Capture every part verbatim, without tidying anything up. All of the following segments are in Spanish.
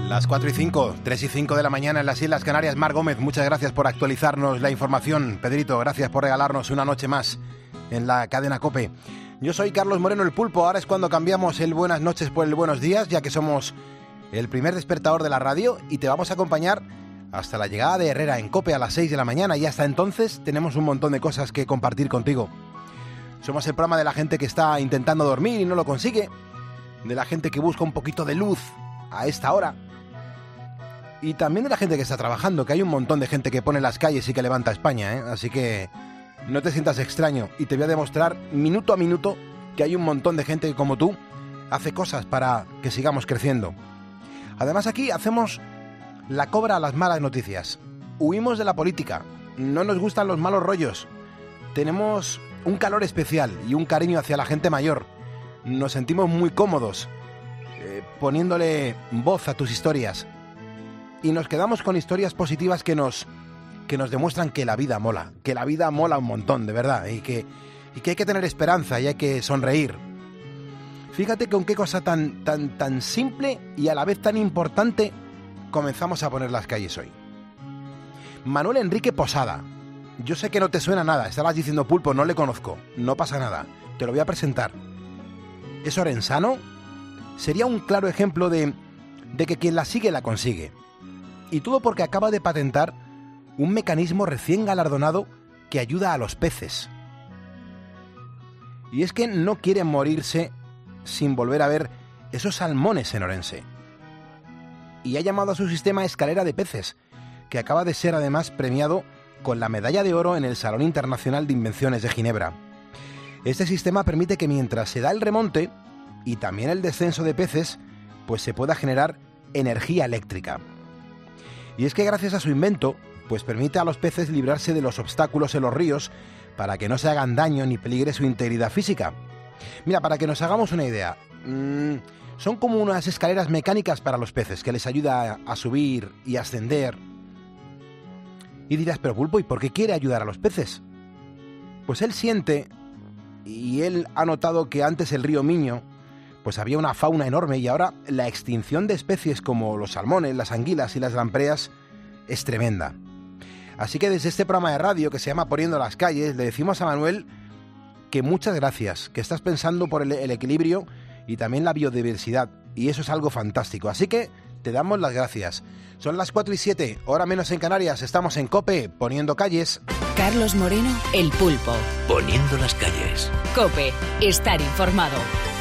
Las cuatro y cinco, tres y cinco de la mañana en las Islas Canarias. Mar Gómez, muchas gracias por actualizarnos la información. Pedrito, gracias por regalarnos una noche más en la cadena COPE. Yo soy Carlos Moreno, el Pulpo. Ahora es cuando cambiamos el buenas noches por el buenos días, ya que somos el primer despertador de la radio y te vamos a acompañar hasta la llegada de Herrera en COPE a las seis de la mañana. Y hasta entonces tenemos un montón de cosas que compartir contigo. Somos el programa de la gente que está intentando dormir y no lo consigue, de la gente que busca un poquito de luz a esta hora, y también de la gente que está trabajando, que hay un montón de gente que pone las calles y que levanta España, ¿eh? Así que no te sientas extraño y te voy a demostrar minuto a minuto que hay un montón de gente que, como tú, hace cosas para que sigamos creciendo. Además, aquí hacemos la cobra a las malas noticias. Huimos de la política, no nos gustan los malos rollos, tenemos un calor especial y un cariño hacia la gente mayor. Nos sentimos muy cómodos eh, poniéndole voz a tus historias. Y nos quedamos con historias positivas que nos, que nos demuestran que la vida mola, que la vida mola un montón, de verdad, y que, y que hay que tener esperanza y hay que sonreír. Fíjate con qué cosa tan, tan, tan simple y a la vez tan importante comenzamos a poner las calles hoy. Manuel Enrique Posada. Yo sé que no te suena nada, estabas diciendo, Pulpo, no le conozco, no pasa nada, te lo voy a presentar. Es orensano, sería un claro ejemplo de, de que quien la sigue la consigue. Y todo porque acaba de patentar un mecanismo recién galardonado que ayuda a los peces. Y es que no quiere morirse sin volver a ver esos salmones en Orense. Y ha llamado a su sistema Escalera de Peces, que acaba de ser además premiado con la medalla de oro en el Salón Internacional de Invenciones de Ginebra. Este sistema permite que mientras se da el remonte y también el descenso de peces, pues se pueda generar energía eléctrica. Y es que gracias a su invento, pues permite a los peces librarse de los obstáculos en los ríos para que no se hagan daño ni peligre su integridad física. Mira, para que nos hagamos una idea, mmm, son como unas escaleras mecánicas para los peces que les ayuda a, a subir y ascender. Y dirás, pero Pulpo, ¿y por qué quiere ayudar a los peces? Pues él siente, y él ha notado que antes el río Miño pues había una fauna enorme y ahora la extinción de especies como los salmones, las anguilas y las lampreas es tremenda. Así que desde este programa de radio que se llama Poniendo las Calles, le decimos a Manuel que muchas gracias, que estás pensando por el, el equilibrio y también la biodiversidad, y eso es algo fantástico. Así que te damos las gracias. Son las cuatro y siete, hora menos en Canarias, estamos en COPE, Poniendo Calles. Carlos Moreno, el Pulpo. Poniendo las calles. COPE, estar informado.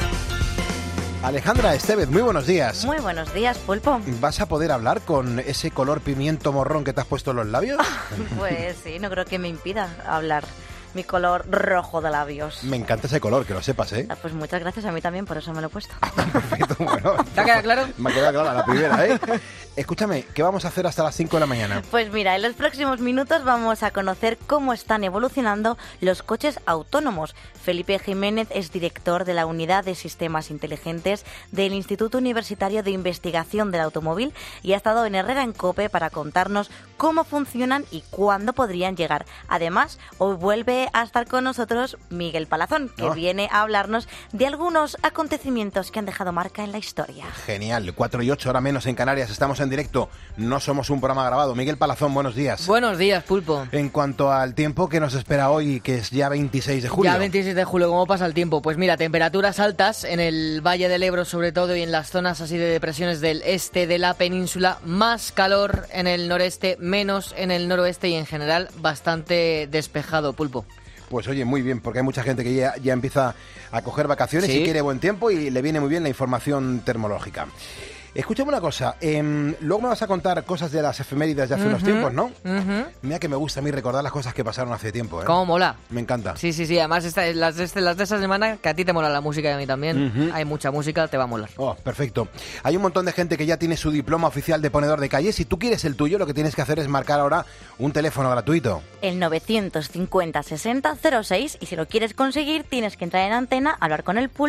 Alejandra Estevez, muy buenos días. Muy buenos días, Pulpo. ¿Vas a poder hablar con ese color pimiento morrón que te has puesto en los labios? Pues sí, no creo que me impida hablar. Mi color rojo de labios. Me encanta ese color, que lo sepas, ¿eh? Ah, pues muchas gracias, a mí también, por eso me lo he puesto. Perfecto, bueno. ¿Te ha quedado claro? Me ha quedado clara la primera, ¿eh? Escúchame, ¿qué vamos a hacer hasta las cinco de la mañana? Pues mira, en los próximos minutos vamos a conocer cómo están evolucionando los coches autónomos. Felipe Jiménez es director de la Unidad de Sistemas Inteligentes del Instituto Universitario de Investigación del Automóvil y ha estado en Herrera en COPE para contarnos cómo funcionan y cuándo podrían llegar. Además, hoy vuelve a estar con nosotros Miguel Palazón, que oh. viene a hablarnos de algunos acontecimientos que han dejado marca en la historia. Genial, cuatro y ocho, hora menos en Canarias, estamos en directo, no somos un programa grabado. Miguel Palazón, buenos días. Buenos días, Pulpo. En cuanto al tiempo que nos espera hoy, que es ya veintiséis de julio. Ya veintiséis de julio, ¿cómo pasa el tiempo? Pues mira, temperaturas altas en el Valle del Ebro sobre todo y en las zonas así de depresiones del este de la península, más calor en el noreste, menos en el noroeste y en general bastante despejado, Pulpo. Pues oye, muy bien, porque hay mucha gente que ya, ya empieza a coger vacaciones ¿Sí? y quiere buen tiempo y le viene muy bien la información termológica. Escúchame una cosa, eh, luego me vas a contar cosas de las efemérides de hace uh-huh, unos tiempos, ¿no? Uh-huh. Mira que me gusta a mí recordar las cosas que pasaron hace tiempo, ¿eh? ¿Cómo mola? Me encanta. Sí, sí, sí, además esta, las, de, las de esta semana, que a ti te mola la música y a mí también, uh-huh. hay mucha música, te va a molar. Oh, perfecto. Hay un montón de gente que ya tiene su diploma oficial de ponedor de calles. Si tú quieres el tuyo, lo que tienes que hacer es marcar ahora un teléfono gratuito. El novecientos cincuenta sesenta cero seis, y si lo quieres conseguir, tienes que entrar en antena, hablar con el Pulpo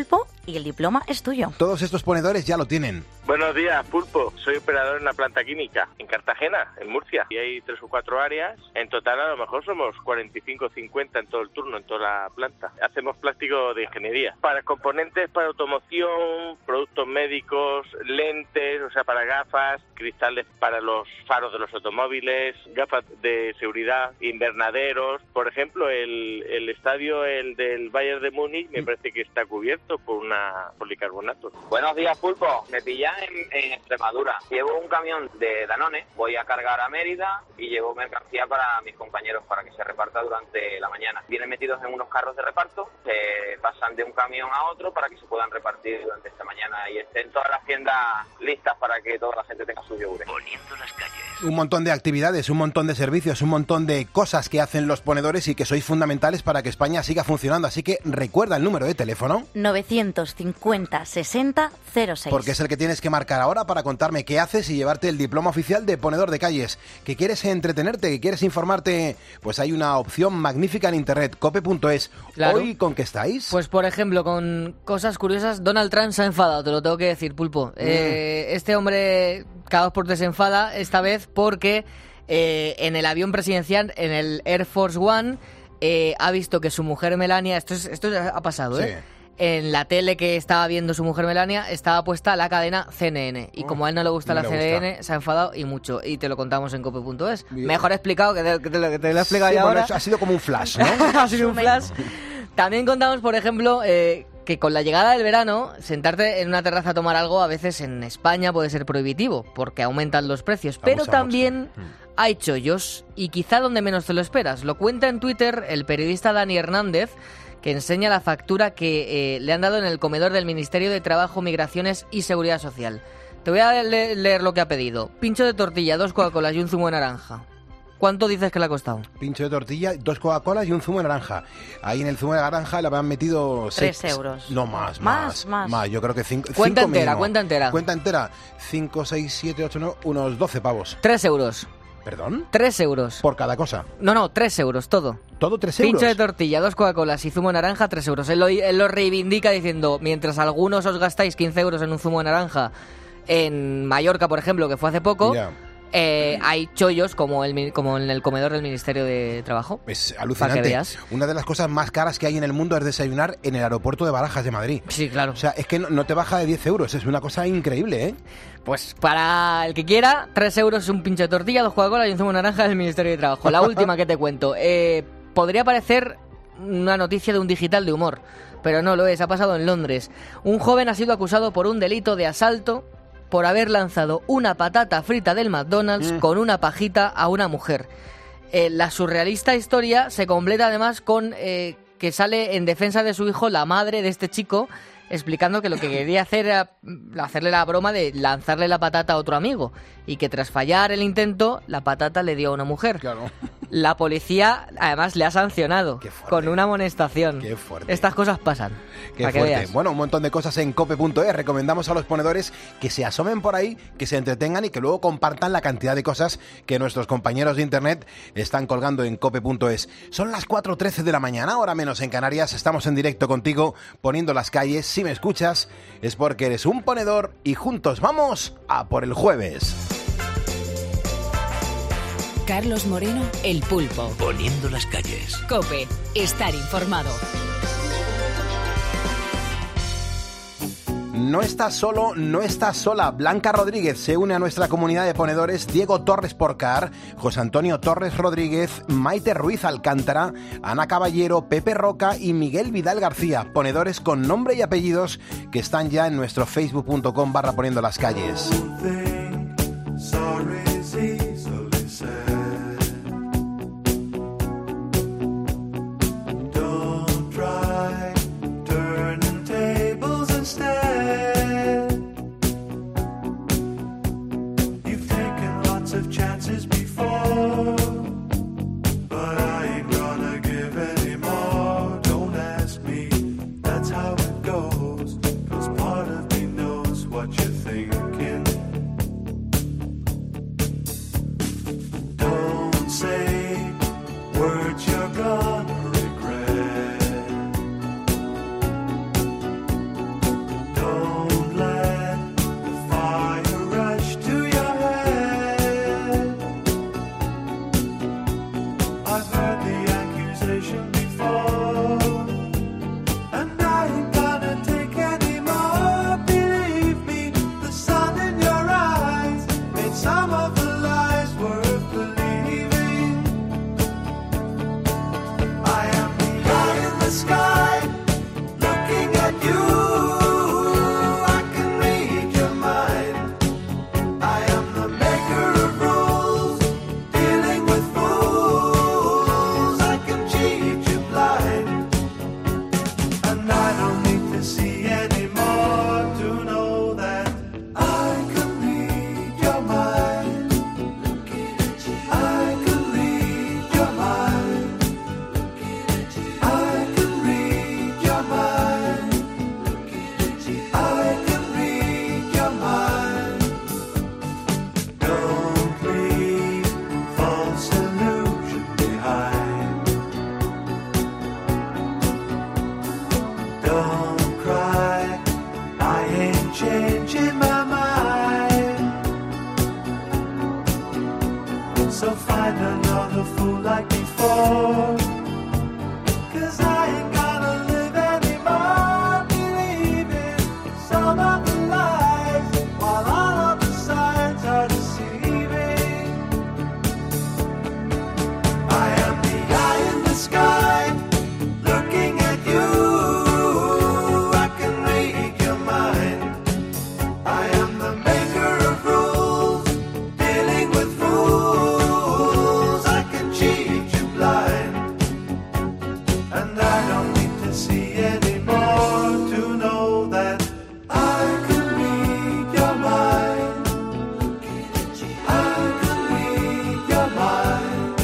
y el diploma es tuyo. Todos estos ponedores ya lo tienen. Buenos días, Pulpo. Soy operador en una planta química en Cartagena, en Murcia. Y hay tres o cuatro áreas. En total, a lo mejor somos cuarenta y cinco o cincuenta en todo el turno, en toda la planta. Hacemos plástico de ingeniería. Para componentes para automoción, productos médicos, lentes, o sea, para gafas, cristales para los faros de los automóviles, gafas de seguridad, invernaderos. Por ejemplo, el, el estadio, el del Bayern de Múnich, me parece que está cubierto por una policarbonato. Buenos días, Pulpo. Me pillan en, en Extremadura. Llevo un camión de Danone, voy a cargar a Mérida y llevo mercancía para mis compañeros para que se reparta durante la mañana. Vienen metidos en unos carros de reparto, se pasan de un camión a otro para que se puedan repartir durante esta mañana y estén todas las tiendas listas para que toda la gente tenga sus yogures. Poniendo las calles. Un montón de actividades, un montón de servicios, un montón de cosas que hacen los ponedores y que sois fundamentales para que España siga funcionando. Así que recuerda el número de teléfono. novecientos cincuenta sesenta cero seis. Porque es el que tienes que marcar ahora para contarme qué haces y llevarte el diploma oficial de ponedor de calles. ¿Que quieres entretenerte? ¿Que quieres informarte? Pues hay una opción magnífica en internet, cope punto es. Claro. ¿Hoy con qué estáis? Pues por ejemplo, con cosas curiosas, Donald Trump se ha enfadado, te lo tengo que decir, Pulpo. Mm. Eh, este hombre cada dos por tres se enfada, esta vez porque eh, en el avión presidencial, en el Air Force One, eh, ha visto que su mujer Melania, esto, es, esto ha pasado, ¿eh? Sí. En la tele que estaba viendo su mujer Melania estaba puesta la cadena C N N y oh, como a él no le gusta no la le C N N gusta. Se ha enfadado y mucho y te lo contamos en cope punto es. Mejor explicado que te, que te, que te lo he explicado sí, ya bueno, ahora. Ha sido como un flash, ¿no? Ha sido un flash. También contamos, por ejemplo, eh, que con la llegada del verano, sentarte en una terraza a tomar algo a veces en España puede ser prohibitivo porque aumentan los precios, pero Abusamos. también mm. hay chollos y quizá donde menos te lo esperas. Lo cuenta en Twitter el periodista Dani Hernández, que enseña la factura que eh, le han dado en el comedor del Ministerio de Trabajo, Migraciones y Seguridad Social. Te voy a le- leer lo que ha pedido. Pincho de tortilla, dos Coca-Colas y un zumo de naranja. ¿Cuánto dices que le ha costado? Pincho de tortilla, dos Coca-Colas y un zumo de naranja. Ahí en el zumo de naranja le habían metido... Tres seis, euros. No, más, más. Más, más. más. Yo creo que cinco... Cuenta cinco entera, mínimo. cuenta entera. Cuenta entera. Cinco, seis, siete, ocho, nueve, unos doce pavos. Tres euros. ¿Perdón? Tres euros. Por cada cosa. No, no, tres euros, todo. ¿Todo tres euros? Pincho de tortilla, dos Coca-Colas y zumo de naranja, tres euros. Él lo, él lo reivindica diciendo, mientras algunos os gastáis quince euros en un zumo de naranja, en Mallorca, por ejemplo, que fue hace poco... Yeah. Eh, hay chollos como, el, como en el comedor del Ministerio de Trabajo. Es alucinante. Una de las cosas más caras que hay en el mundo es desayunar en el aeropuerto de Barajas de Madrid. Sí, claro. O sea, es que no, no te baja de diez euros. Es una cosa increíble, ¿eh? Pues para el que quiera, tres euros es un pincho de tortilla, dos Coca-Cola y un zumo de naranja del Ministerio de Trabajo. La última que te cuento. Eh, podría parecer una noticia de un digital de humor, pero no lo es. Ha pasado en Londres. Un joven ha sido acusado por un delito de asalto por haber lanzado una patata frita del McDonald's mm. con una pajita a una mujer. Eh, la surrealista historia se completa además con eh, que sale en defensa de su hijo la madre de este chico, explicando que lo que quería hacer era hacerle la broma de lanzarle la patata a otro amigo y que tras fallar el intento, la patata le dio a una mujer. Claro. La policía además le ha sancionado con una amonestación. Qué fuerte. Estas cosas pasan. Qué fuerte. Bueno, un montón de cosas en cope punto es. Recomendamos a los ponedores que se asomen por ahí, que se entretengan y que luego compartan la cantidad de cosas que nuestros compañeros de internet están colgando en cope punto es. Son las cuatro trece de la mañana, hora menos en Canarias. Estamos en directo contigo, poniendo las calles. Si me escuchas, es porque eres un ponedor y juntos vamos a por el jueves. Carlos Moreno, El Pulpo. Poniendo las calles. COPE, estar informado. No estás solo, no estás sola. Blanca Rodríguez se une a nuestra comunidad de ponedores. Diego Torres Porcar, José Antonio Torres Rodríguez, Maite Ruiz Alcántara, Ana Caballero, Pepe Roca y Miguel Vidal García. Ponedores con nombre y apellidos que están ya en nuestro facebook punto com barra poniendo las calles. And I don't need to see anymore to know that I can read your mind. I can read your mind. I can read your mind. I can read your mind. Don't leave false illusion behind. Don't cry, I ain't changing my mind. So find another fool like before, 'cause I ain't gonna live anymore believing some of the lies, while all of the signs are deceiving. I am the eye in the sky, looking at you. I can read your mind. I am the maker of rules, dealing with fools. I can cheat you blind. And I don't need to see anymore to know that I can read your mind. I can read your mind.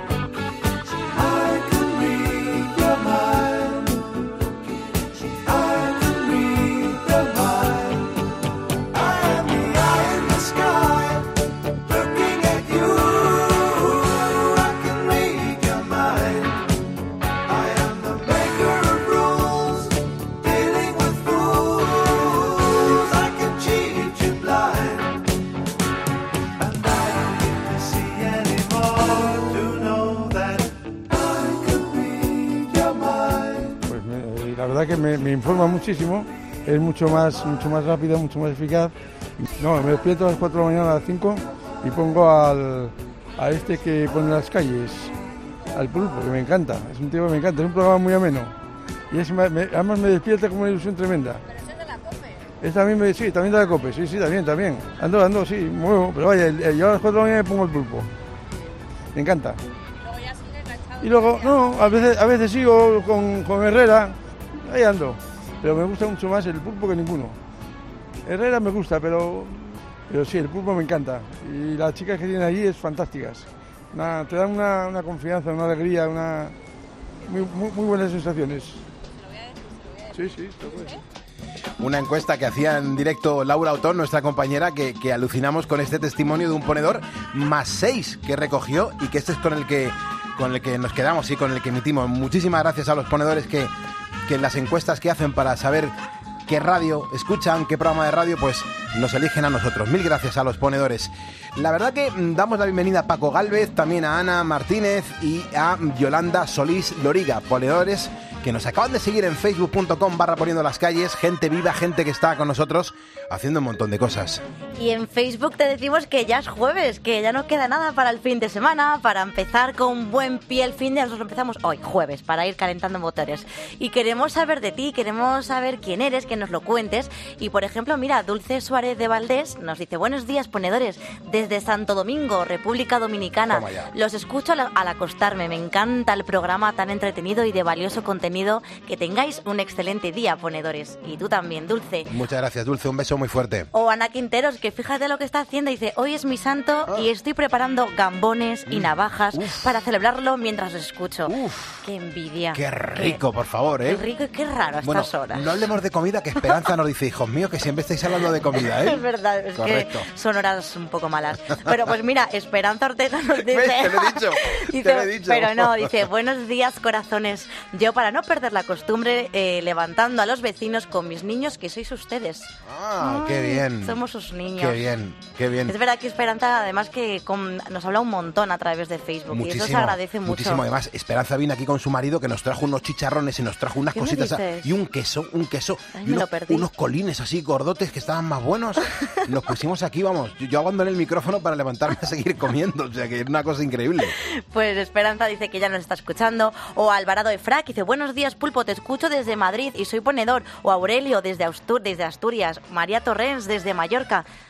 I can read your mind. I can read your mind. I am the eye in the sky, looking at you. I can read your mind. I am the maker of rules, dealing with fools. I can cheat you blind. And I don't need to see anymore to know that I can read your mind. Pues me- la verdad que me, me informa muchísimo, es mucho más, mucho más rápida, mucho más eficaz. No, me despierto a las cuatro de la mañana, a las cinco, y pongo al, a este que pone las calles, al Pulpo, que me encanta, es un tío que me encanta, es un programa muy ameno. Y es, me- me- además me despierta con una ilusión tremenda. Es también, me, sí, también de la COPE, sí, sí, también, también. Ando, ando, sí, muevo, pero vaya, el- el- yo a las cuatro de la mañana me pongo el Pulpo. Me encanta. Y luego, no, a veces, a veces sigo con, con Herrera, ahí ando. Pero me gusta mucho más el Pulpo que ninguno. Herrera me gusta, pero, pero sí, el Pulpo me encanta. Y las chicas que tienen allí es fantásticas. Una- te dan una, una confianza, una alegría, una muy, muy, muy buenas sensaciones. Sí, sí, te lo puedo decir. Una encuesta que hacía en directo Laura Otón, nuestra compañera, que, que alucinamos con este testimonio de un ponedor más seis que recogió y que este es con el que con el que nos quedamos y con el que emitimos. Muchísimas gracias a los ponedores que, que en las encuestas que hacen para saber qué radio escuchan, qué programa de radio, pues nos eligen a nosotros. Mil gracias a los ponedores. La verdad que mm, damos la bienvenida a Paco Gálvez, también a Ana Martínez y a Yolanda Solís Loriga, ponedores que nos acaban de seguir en facebook punto com barra poniendo las calles, gente viva, gente que está con nosotros haciendo un montón de cosas. Y en Facebook te decimos que ya es jueves, que ya no queda nada para el fin de semana, para empezar con buen pie el fin de... Nosotros empezamos hoy, jueves, para ir calentando motores. Y queremos saber de ti, queremos saber quién eres, que nos lo cuentes. Y, por ejemplo, mira, Dulce Suárez de Valdés nos dice: buenos días, ponedores, desde Santo Domingo, República Dominicana. Toma ya. Los escucho al, al acostarme. Me encanta el programa tan entretenido y de valioso contenido. Que tengáis un excelente día, ponedores. Y tú también, Dulce. Muchas gracias, Dulce, un beso muy fuerte. O Ana Quinteros, que fíjate lo que está haciendo. Dice: hoy es mi santo y estoy preparando gambones y navajas Uf. para celebrarlo mientras lo escucho. Uf. ¡Qué envidia! Qué rico, por favor, ¿eh? Qué rico y qué raro a estas Bueno, horas. no hablemos de comida, que Esperanza nos dice: hijos míos, que siempre estáis hablando de comida, ¿eh? Es verdad, es Correcto. que son horas un poco malas. Pero pues mira, Esperanza Ortega nos dice... ¿Ves? Te lo he dicho, Dice, te lo he dicho. Pero no, dice: buenos días, corazones. Yo, para no perder la costumbre, eh, levantando a los vecinos con mis niños, que sois ustedes. Ah, qué bien. Somos sus niños. Qué bien, qué bien. Es verdad que Esperanza, además, que con- nos habla un montón a través de Facebook. Y eso se agradece mucho. Muchísimo. Además, Esperanza vino aquí con su marido, que nos trajo unos chicharrones y nos trajo unas ¿Qué me cositas a- dices? y un queso, un queso Ay, y me unos, lo perdí. unos colines así gordotes que estaban más buenos. Nos pusimos aquí, vamos. Yo, yo abandoné el micrófono para levantarme a seguir comiendo, o sea que es una cosa increíble. Pues Esperanza dice que ya nos está escuchando. O Alvarado Efrac dice: buenos días, Pulpo, te escucho desde Madrid y soy ponedor. O Aurelio desde, Austur- desde Asturias. María Torrens desde Mallorca.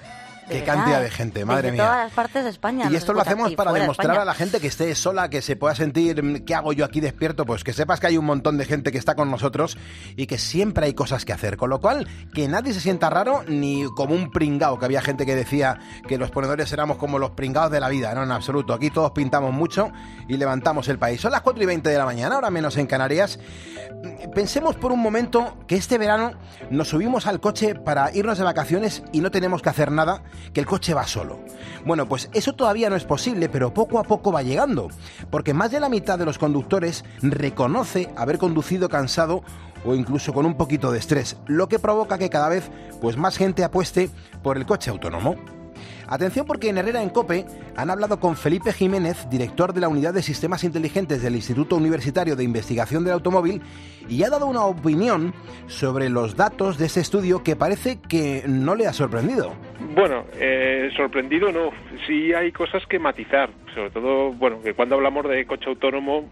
Qué verdad, cantidad de gente, madre desde mía. todas las partes de España. Y nos esto lo escuchan, hacemos y para fuera de demostrar España. a la gente que esté sola, que se pueda sentir, ¿qué hago yo aquí despierto? Pues que sepas que hay un montón de gente que está con nosotros y que siempre hay cosas que hacer. Con lo cual, que nadie se sienta raro ni como un pringao, que había gente que decía que los ponedores éramos como los pringaos de la vida. No, en absoluto. Aquí todos pintamos mucho y levantamos el país. Son las cuatro y veinte de la mañana, ahora menos en Canarias. Pensemos por un momento que este verano nos subimos al coche para irnos de vacaciones y no tenemos que hacer nada, que el coche va solo. Bueno, pues eso todavía no es posible, pero poco a poco va llegando, porque más de la mitad de los conductores reconoce haber conducido cansado o incluso con un poquito de estrés, lo que provoca que cada vez pues más gente apueste por el coche autónomo. Atención, porque en Herrera en COPE han hablado con Felipe Jiménez, director de la Unidad de Sistemas Inteligentes del Instituto Universitario de Investigación del Automóvil, y ha dado una opinión sobre los datos de este estudio que parece que no le ha sorprendido. Bueno, eh, sorprendido no. Sí hay cosas que matizar, sobre todo, bueno, que cuando hablamos de coche autónomo,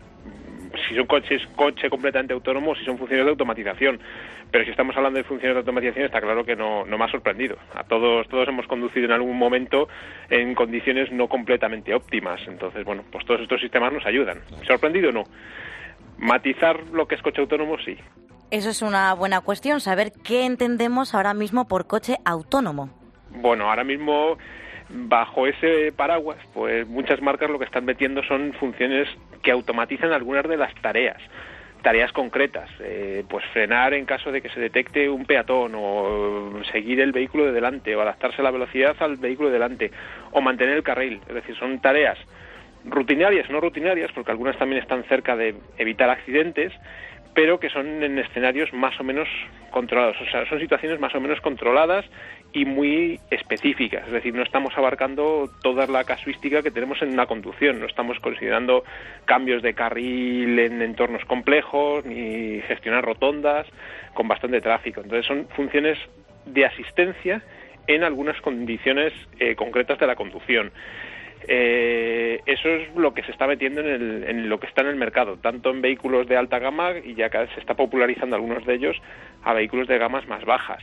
si son coches, coche completamente autónomo, si son funciones de automatización. Pero si estamos hablando de funciones de automatización, está claro que no, no me ha sorprendido. A todos, todos hemos conducido en algún momento en condiciones no completamente óptimas. Entonces, bueno, pues todos estos sistemas nos ayudan. ¿Sorprendido? No. Matizar lo que es coche autónomo, sí. Eso es una buena cuestión, saber qué entendemos ahora mismo por coche autónomo. Bueno, ahora mismo, bajo ese paraguas, pues muchas marcas lo que están metiendo son funciones que automatizan algunas de las tareas. Tareas concretas, eh, pues frenar en caso de que se detecte un peatón, o seguir el vehículo de delante, o adaptarse a la velocidad al vehículo de delante, o mantener el carril. Es decir, son tareas rutinarias, no rutinarias, porque algunas también están cerca de evitar accidentes, pero que son en escenarios más o menos controlados. O sea, son situaciones más o menos controladas y muy específicas. Es decir, no estamos abarcando toda la casuística que tenemos en una conducción. No estamos considerando cambios de carril en entornos complejos, ni gestionar rotondas con bastante tráfico. Entonces son funciones de asistencia en algunas condiciones eh, concretas de la conducción. Eh, eso es lo que se está metiendo en, el, en lo que está en el mercado, tanto en vehículos de alta gama, y ya cada vez se está popularizando algunos de ellos, a vehículos de gamas más bajas.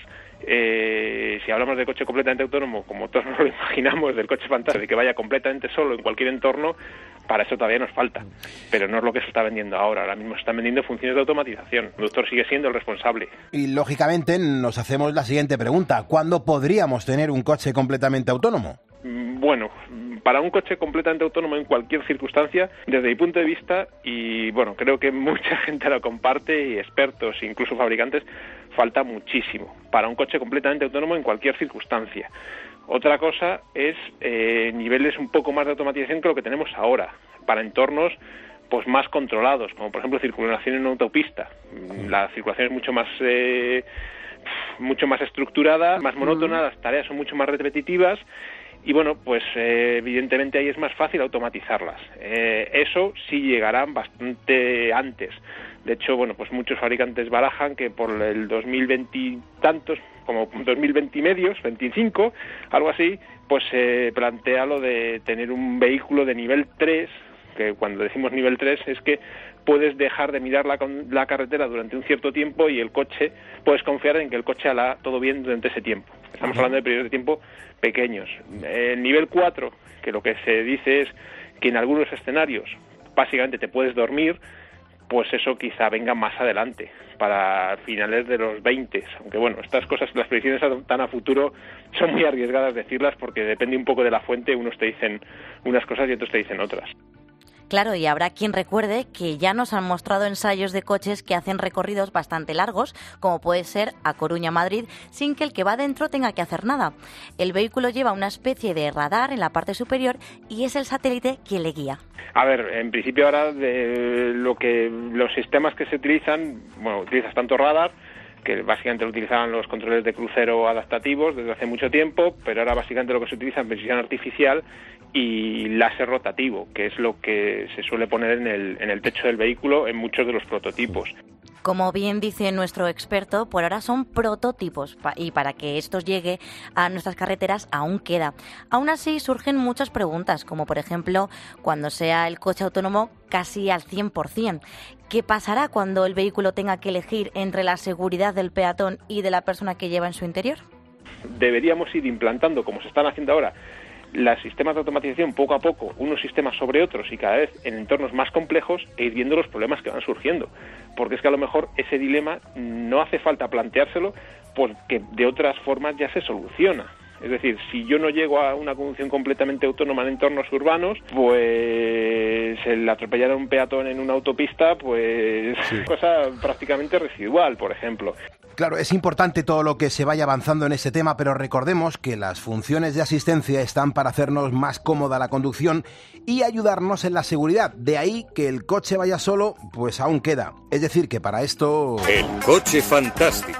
Eh, si hablamos de coche completamente autónomo, como todos nos lo imaginamos, del coche fantástico, de que vaya completamente solo en cualquier entorno, para eso todavía nos falta, pero no es lo que se está vendiendo ahora. Ahora mismo se están vendiendo funciones de automatización. El conductor sigue siendo el responsable. Y lógicamente nos hacemos la siguiente pregunta: ¿cuándo podríamos tener un coche completamente autónomo? Bueno, para un coche completamente autónomo en cualquier circunstancia, desde mi punto de vista, y bueno, creo que mucha gente lo comparte, y expertos, incluso fabricantes, falta muchísimo para un coche completamente autónomo en cualquier circunstancia. Otra cosa es eh, niveles un poco más de automatización que lo que tenemos ahora, para entornos pues más controlados, como por ejemplo circulación en una autopista. La circulación es mucho más eh, mucho más estructurada, más monótona, las tareas son mucho más repetitivas. Y bueno, pues eh, evidentemente ahí es más fácil automatizarlas. Eh, eso sí llegará bastante antes. De hecho, bueno, pues muchos fabricantes barajan que por el dos mil veinte y tantos, como dos mil veinte y medios, veinticinco, algo así, pues se eh, plantea lo de tener un vehículo de nivel tres, que cuando decimos nivel tres es que puedes dejar de mirar la, la carretera durante un cierto tiempo, y el coche, puedes confiar en que el coche hará todo bien durante ese tiempo. Estamos hablando de periodos de tiempo pequeños. El nivel cuatro, que lo que se dice es que en algunos escenarios básicamente te puedes dormir, pues eso quizá venga más adelante, para finales de los veinte. Aunque bueno, estas cosas, las predicciones tan a futuro, son muy arriesgadas decirlas, porque depende un poco de la fuente. Unos te dicen unas cosas y otros te dicen otras. Claro, y habrá quien recuerde que ya nos han mostrado ensayos de coches que hacen recorridos bastante largos, como puede ser a Coruña-Madrid, sin que el que va dentro tenga que hacer nada. El vehículo lleva una especie de radar en la parte superior y es el satélite quien le guía. A ver, en principio ahora de lo que los sistemas que se utilizan, bueno, utilizas tanto radar, que básicamente lo utilizaban los controles de crucero adaptativos desde hace mucho tiempo, pero ahora básicamente lo que se utiliza es precisión artificial y láser rotativo, que es lo que se suele poner en el, en el techo del vehículo en muchos de los prototipos. Como bien dice nuestro experto, por ahora son prototipos y para que estos llegue a nuestras carreteras aún queda. Aún así surgen muchas preguntas, como por ejemplo, cuando sea el coche autónomo casi al cien por ciento, ¿qué pasará cuando el vehículo tenga que elegir entre la seguridad del peatón y de la persona que lleva en su interior? deberíamos ir implantando, como se están haciendo ahora, los sistemas de automatización poco a poco, unos sistemas sobre otros y cada vez en entornos más complejos, e ir viendo los problemas que van surgiendo. Porque es que a lo mejor ese dilema no hace falta planteárselo, porque de otras formas ya se soluciona. Es decir, si yo no llego a una conducción completamente autónoma en entornos urbanos, pues el atropellar a un peatón en una autopista, pues sí, cosa prácticamente residual, por ejemplo. Claro, es importante todo lo que se vaya avanzando en este tema, pero recordemos que las funciones de asistencia están para hacernos más cómoda la conducción y ayudarnos en la seguridad. De ahí que el coche vaya solo, pues aún queda. Es decir, que para esto... El coche fantástico.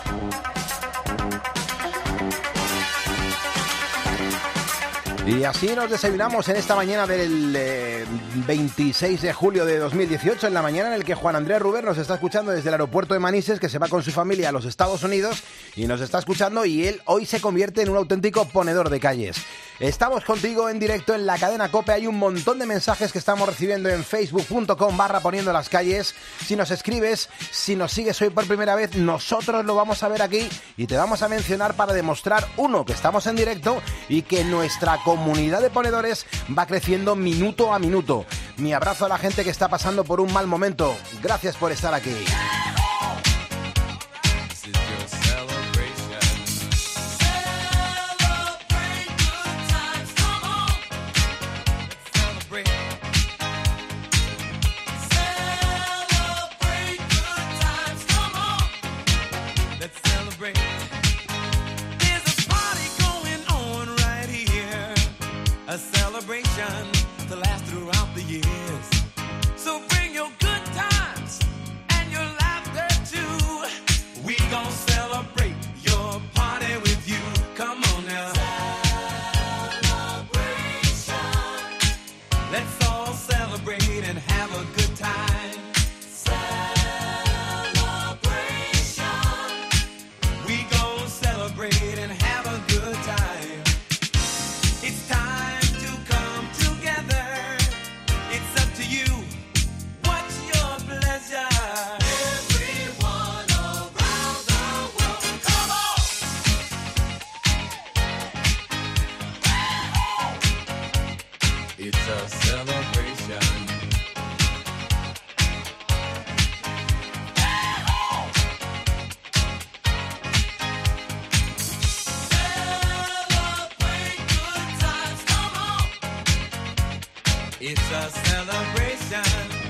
Y así nos desayunamos en esta mañana del eh, veintiséis de julio de dos mil dieciocho, en la mañana en el que Juan Andrés Ruber nos está escuchando desde el aeropuerto de Manises, que se va con su familia a los Estados Unidos y nos está escuchando, y él hoy se convierte en un auténtico ponedor de calles. Estamos contigo en directo en la cadena COPE. Hay un montón de mensajes que estamos recibiendo en facebook.com barra poniendo las calles. Si nos escribes, si nos sigues hoy por primera vez, nosotros lo vamos a ver aquí y te vamos a mencionar para demostrar, uno, que estamos en directo y que nuestra comunidad de ponedores va creciendo minuto a minuto. Mi abrazo a la gente que está pasando por un mal momento. Gracias por estar aquí. It's a celebration.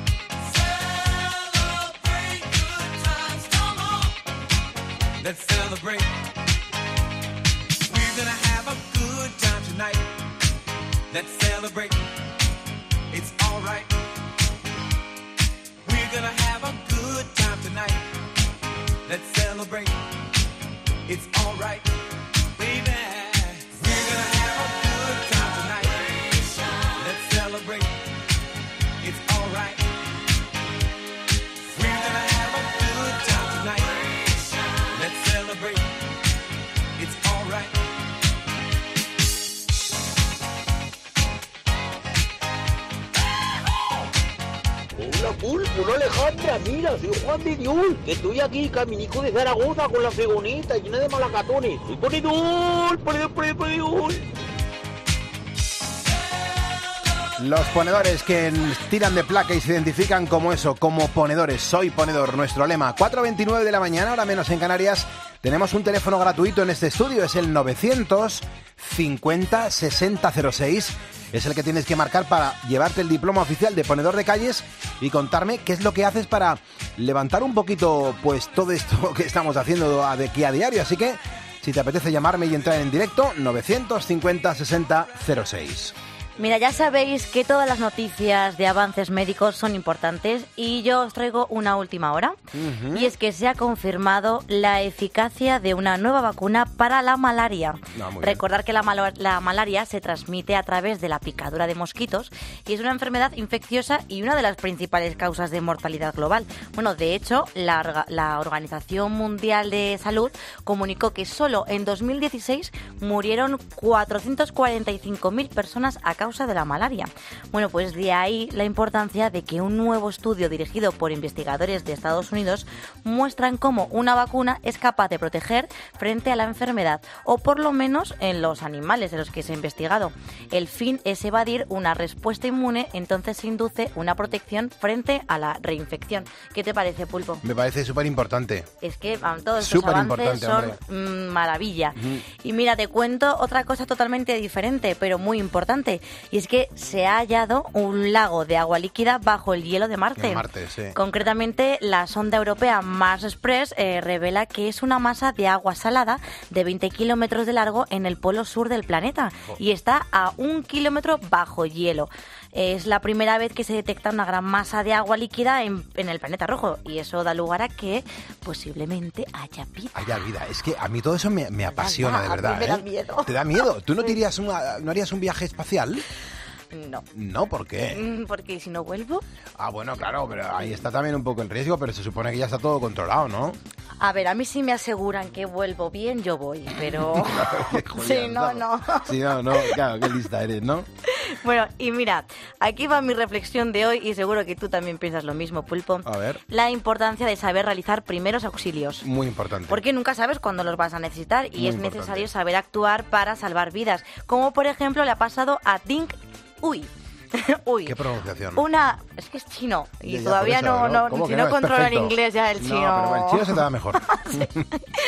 Celebrate good times, come on. Let's celebrate. We're gonna have a good time tonight. Let's celebrate. It's alright. We're gonna have a good time tonight. Let's celebrate. It's alright. Baby, we're gonna have a good time tonight. Let's celebrate. It's alright. We're gonna have a good time tonight. Let's celebrate. It's alright. Hola Pulpo, hola Alejandra, mira, soy Juan de Dios, que estoy aquí, caminico de Zaragoza con la fregoneta llena de malacatones. Soy ponedor, ponedor, ponedor, ponedor. Los ponedores que tiran de placa y se identifican como eso, como ponedores. Soy ponedor, nuestro lema. cuatro veintinueve de la mañana, ahora menos en Canarias. Tenemos un teléfono gratuito en este estudio, es el novecientos cincuenta sesenta cero seis. Es el que tienes que marcar para llevarte el diploma oficial de ponedor de calles y contarme qué es lo que haces para levantar un poquito pues todo esto que estamos haciendo de aquí a diario. Así que, si te apetece llamarme y entrar en directo, novecientos cincuenta sesenta cero seis. Mira, ya sabéis que todas las noticias de avances médicos son importantes y yo os traigo una última hora. Uh-huh. Y es que se ha confirmado la eficacia de una nueva vacuna para la malaria. No, Recordar que la, mal- la malaria se transmite a través de la picadura de mosquitos y es una enfermedad infecciosa y una de las principales causas de mortalidad global. Bueno, de hecho, la, la Organización Mundial de Salud comunicó que solo en dos mil dieciséis murieron cuatrocientas cuarenta y cinco mil personas a causa causa de la malaria. Bueno, pues de ahí la importancia de que un nuevo estudio dirigido por investigadores de Estados Unidos muestran cómo una vacuna es capaz de proteger frente a la enfermedad, o por lo menos en los animales de los que se ha investigado. El fin es evadir una respuesta inmune, entonces se induce una protección frente a la reinfección. ¿Qué te parece, Pulpo? Me parece súper importante. Es que um, todos estos avances son mmm, maravilla. Uh-huh. Y mira, te cuento otra cosa totalmente diferente, pero muy importante, y es que se ha hallado un lago de agua líquida bajo el hielo de Marte. En Marte, sí. Concretamente, la sonda europea Mars Express eh, revela que es una masa de agua salada de veinte kilómetros de largo en el polo sur del planeta oh. y está a un kilómetro bajo hielo. Es la primera vez que se detecta una gran masa de agua líquida en, en el planeta rojo, y eso da lugar a que posiblemente haya vida. Haya vida. Es que a mí todo eso me, me apasiona, de verdad. A mí me da ¿eh? miedo. ¿Te da miedo? ¿Tú no, te irías una, no harías un viaje espacial? No. ¿No? ¿Por qué? Porque si no vuelvo... Ah, bueno, claro, pero ahí está también un poco el riesgo, pero se supone que ya está todo controlado, ¿no? A ver, a mí sí me aseguran que vuelvo bien, yo voy, pero... sí, no, no. Sí, no, no, claro, qué lista eres, ¿no? Bueno, y mira, aquí va mi reflexión de hoy, y seguro que tú también piensas lo mismo, Pulpo. A ver. La importancia de saber realizar primeros auxilios. Muy importante. Porque nunca sabes cuándo los vas a necesitar, y Muy es importante. necesario saber actuar para salvar vidas. Como por ejemplo le ha pasado a Ding Uy. Uy. ¿Qué pronunciación? Una... Es que es chino y Ya, ya, todavía por eso, no, ¿no? no, ¿Cómo si que no, no? Es controla el perfecto. inglés ya el chino. No, pero el chino se te da mejor. Sí.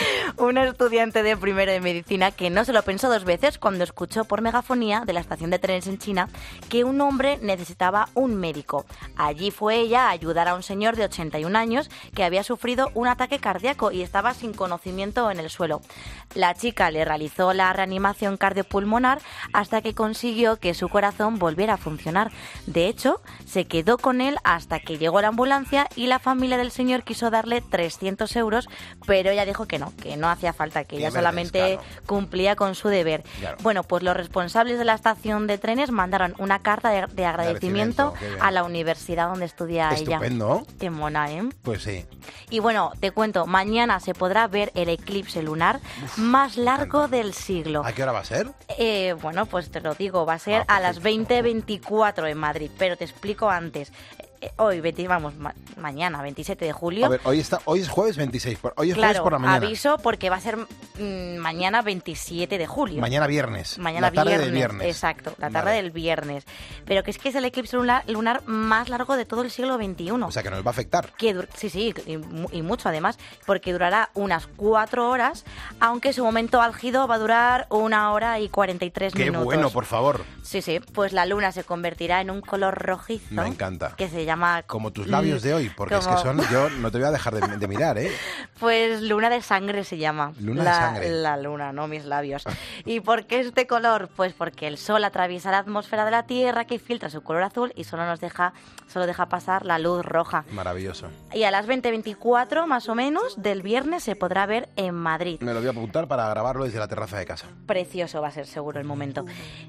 Una estudiante de primero de medicina que no se lo pensó dos veces cuando escuchó por megafonía de la estación de trenes en China que un hombre necesitaba un médico. Allí fue ella a ayudar a un señor de ochenta y un años que había sufrido un ataque cardíaco y estaba sin conocimiento en el suelo. La chica le realizó la reanimación cardiopulmonar hasta que consiguió que su corazón volviera a funcionar. De hecho, se quedó con él hasta que llegó la ambulancia y la familia del señor quiso darle trescientos euros, pero ella dijo que no, que no hacía falta, que ella solamente cumplía con su deber. Claro. Bueno, pues los responsables de la estación de trenes mandaron una carta de, de agradecimiento, agradecimiento a la universidad donde estudia ella. Estupendo. Qué mona, ¿eh? Pues sí. Y bueno, te cuento, mañana se podrá ver el eclipse lunar Uf, más largo del siglo. ¿A qué hora va a ser? Eh, bueno, pues te lo digo, va a ser ah, a las veinte veinticuatro en Madrid, pero te explico antes. Eh, hoy, veinte, vamos, ma- mañana, veintisiete de julio. A ver, hoy, está, hoy es jueves veintiséis, por- hoy es claro, jueves por la mañana. Aviso porque va a ser mmm, mañana veintisiete de julio. Mañana viernes. Mañana la tarde viernes, del viernes. Exacto, la tarde Vale. del viernes. Pero que es que es el eclipse lunar, lunar más largo de todo el siglo veintiuno. O sea, que nos va a afectar. Que dur- sí, sí, y, mu- y mucho además, porque durará unas cuatro horas, aunque su momento álgido va a durar una hora y cuarenta y tres Qué minutos. bueno, por favor. Sí, sí, pues la luna se convertirá en un color rojizo. Me encanta. Que se llama... Como tus labios de hoy, porque como- es que son... Yo no te voy a dejar de, de mirar, ¿eh? Pues luna de sangre se llama. Luna de la, sangre. La luna, no mis labios. ¿Y por qué este color? Pues porque el sol atraviesa la atmósfera de la Tierra que filtra su color azul y solo nos deja, solo deja pasar la luz roja. Maravilloso. Y a las veinte veinticuatro más o menos del viernes se podrá ver en Madrid. Me lo voy a apuntar para grabarlo desde la terraza de casa. Precioso va a ser seguro el momento.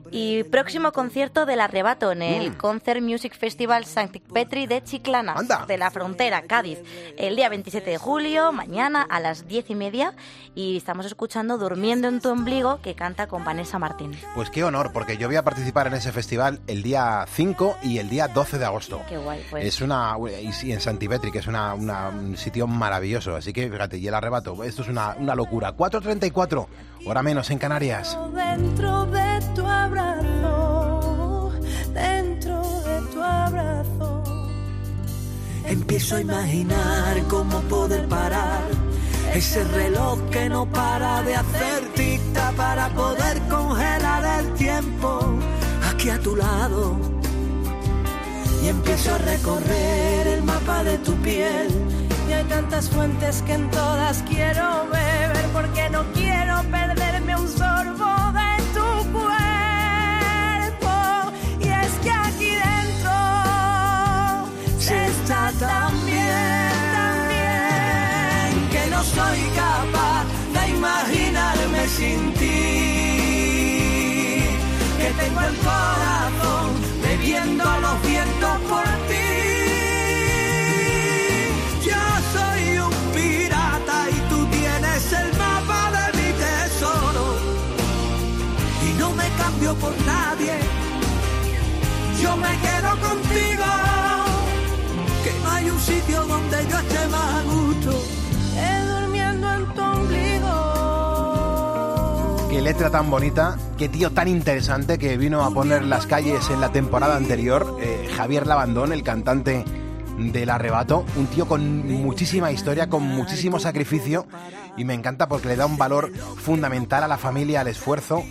Y próximo concierto del Arrebato en el Mm. Concert Music Festival Santi Petri de Chiclana, Anda. de la Frontera, Cádiz, el día veintisiete de julio, mañana a las diez y media, y estamos escuchando Durmiendo en tu ombligo, que canta con Vanessa Martín. Pues qué honor, porque yo voy a participar en ese festival el día cinco y el día doce de agosto. Qué guay, pues. Es una... Y sí, en Santipetri, que es una, una- un sitio maravilloso. Así que, fíjate, y el Arrebato, esto es una, una locura. cuatro treinta y cuatro, hora menos en Canarias. Dentro de tu abrazo, dentro de tu abrazo, Empiezo a imaginar cómo poder parar ese reloj que no para de hacer tic-tac para poder congelar el tiempo aquí a tu lado. Y empiezo a recorrer el mapa de tu piel. y hay tantas fuentes que en todas quiero beber, porque no quiero perderme un sorbo de tu cuerpo. Y es que aquí dentro Se está tan bien, tan bien, que no soy capaz de imaginarme sin ti, que tengo el corazón bebiendo los vientos por ti. Yo soy un pirata y tú tienes el mapa de mi tesoro, y no me cambio por nadie, siente más a gusto que durmiendo en tu ombligo. Qué letra tan bonita, qué tío tan interesante que vino a poner Las Calles en la temporada anterior, eh, Javier Labandón, el cantante del Arrebato, un tío con muchísima historia, con muchísimo sacrificio, y me encanta porque le da un valor fundamental a la familia, al esfuerzo,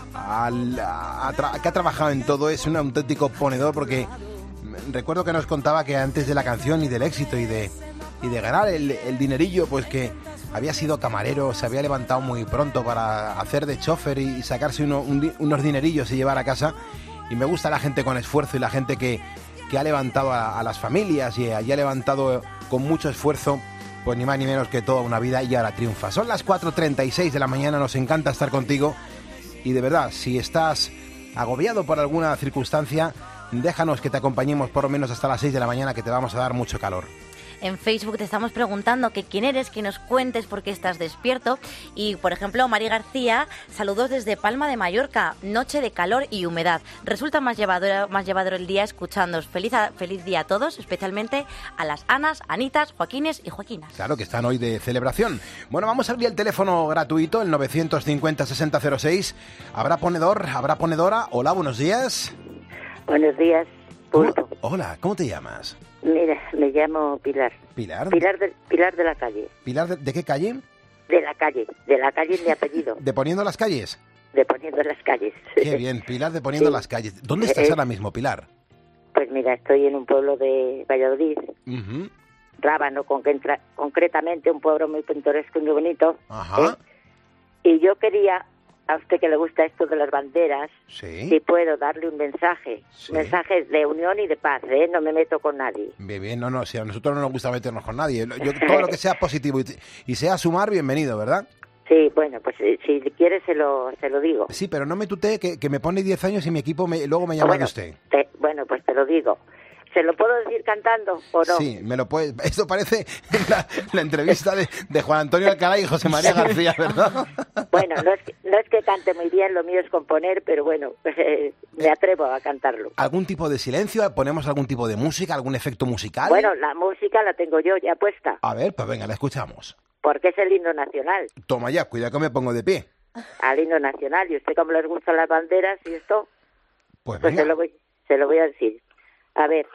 al, a, a tra- que ha trabajado en todo. Es un auténtico ponedor, porque recuerdo que nos contaba que antes de la canción y del éxito y de, y de ganar el, el dinerillo, pues que había sido camarero, se había levantado muy pronto para hacer de chofer y, y sacarse uno, un, unos dinerillos y llevar a casa. Y me gusta la gente con esfuerzo y la gente que, que ha levantado a, a las familias y, y ha levantado con mucho esfuerzo, pues ni más ni menos que toda una vida, y ahora triunfa. Son las cuatro treinta y seis de la mañana, nos encanta estar contigo, y de verdad, si estás agobiado por alguna circunstancia, déjanos que te acompañemos por lo menos hasta las seis de la mañana, que te vamos a dar mucho calor. En Facebook te estamos preguntando que quién eres, que nos cuentes por qué estás despierto. Y, por ejemplo, Mari García, saludos desde Palma de Mallorca, noche de calor y humedad. Resulta más llevadero, más llevadero el día escuchándoos. Feliz, a, feliz día a todos, especialmente a las Anas, Anitas, Joaquines y Joaquinas. Claro, que están hoy de celebración. Bueno, vamos a abrir el teléfono gratuito, el novecientos cincuenta sesenta cero seis. ¿Habrá ponedor? ¿Habrá ponedora? Hola, buenos días. Buenos días, Pulpo. Hola, ¿cómo te llamas? Mira, me llamo Pilar. ¿Pilar? Pilar de, Pilar de la calle. ¿Pilar de, de qué calle? De la calle. De la calle es mi apellido. ¿De Poniendo las Calles? De Poniendo las Calles. Qué bien, Pilar de Poniendo Sí. las Calles. ¿Dónde estás Eh, ahora mismo, Pilar? Pues mira, estoy en un pueblo de Valladolid, Uh-huh. Rábano, concretra- concretamente, un pueblo muy pintoresco y muy bonito. Ajá. ¿eh? Y yo quería, a usted que le gusta esto de las banderas, Sí. si puedo darle un mensaje. Sí. Mensajes de unión y de paz, ¿eh? No me meto con nadie. Bien, bien, no, no, si a nosotros no nos gusta meternos con nadie. Yo, todo lo que sea positivo y, y sea sumar, bienvenido, ¿verdad? Sí, bueno, pues eh, si quiere se lo, se lo digo. Sí, pero no me tutee, que, que me pone diez años y mi equipo me, luego me llama Bueno, de usted. te- bueno, pues te lo digo. ¿Se lo puedo decir cantando o no? Sí, me lo puede. Esto parece la, la entrevista de, de Juan Antonio Alcalá y José María García, ¿verdad? Bueno, no es, que, no es que cante muy bien, lo mío es componer, pero bueno, eh, me atrevo a cantarlo. ¿Algún tipo de silencio? ¿Ponemos algún tipo de música? ¿Algún efecto musical? Bueno, la música la tengo yo ya puesta, A ver, pues venga, la escuchamos. porque es el himno nacional, Toma ya, cuidado que me pongo de pie. al himno nacional. Y usted, como les gustan las banderas y esto, Pues pues venga. se lo voy, se lo voy a decir. A ver.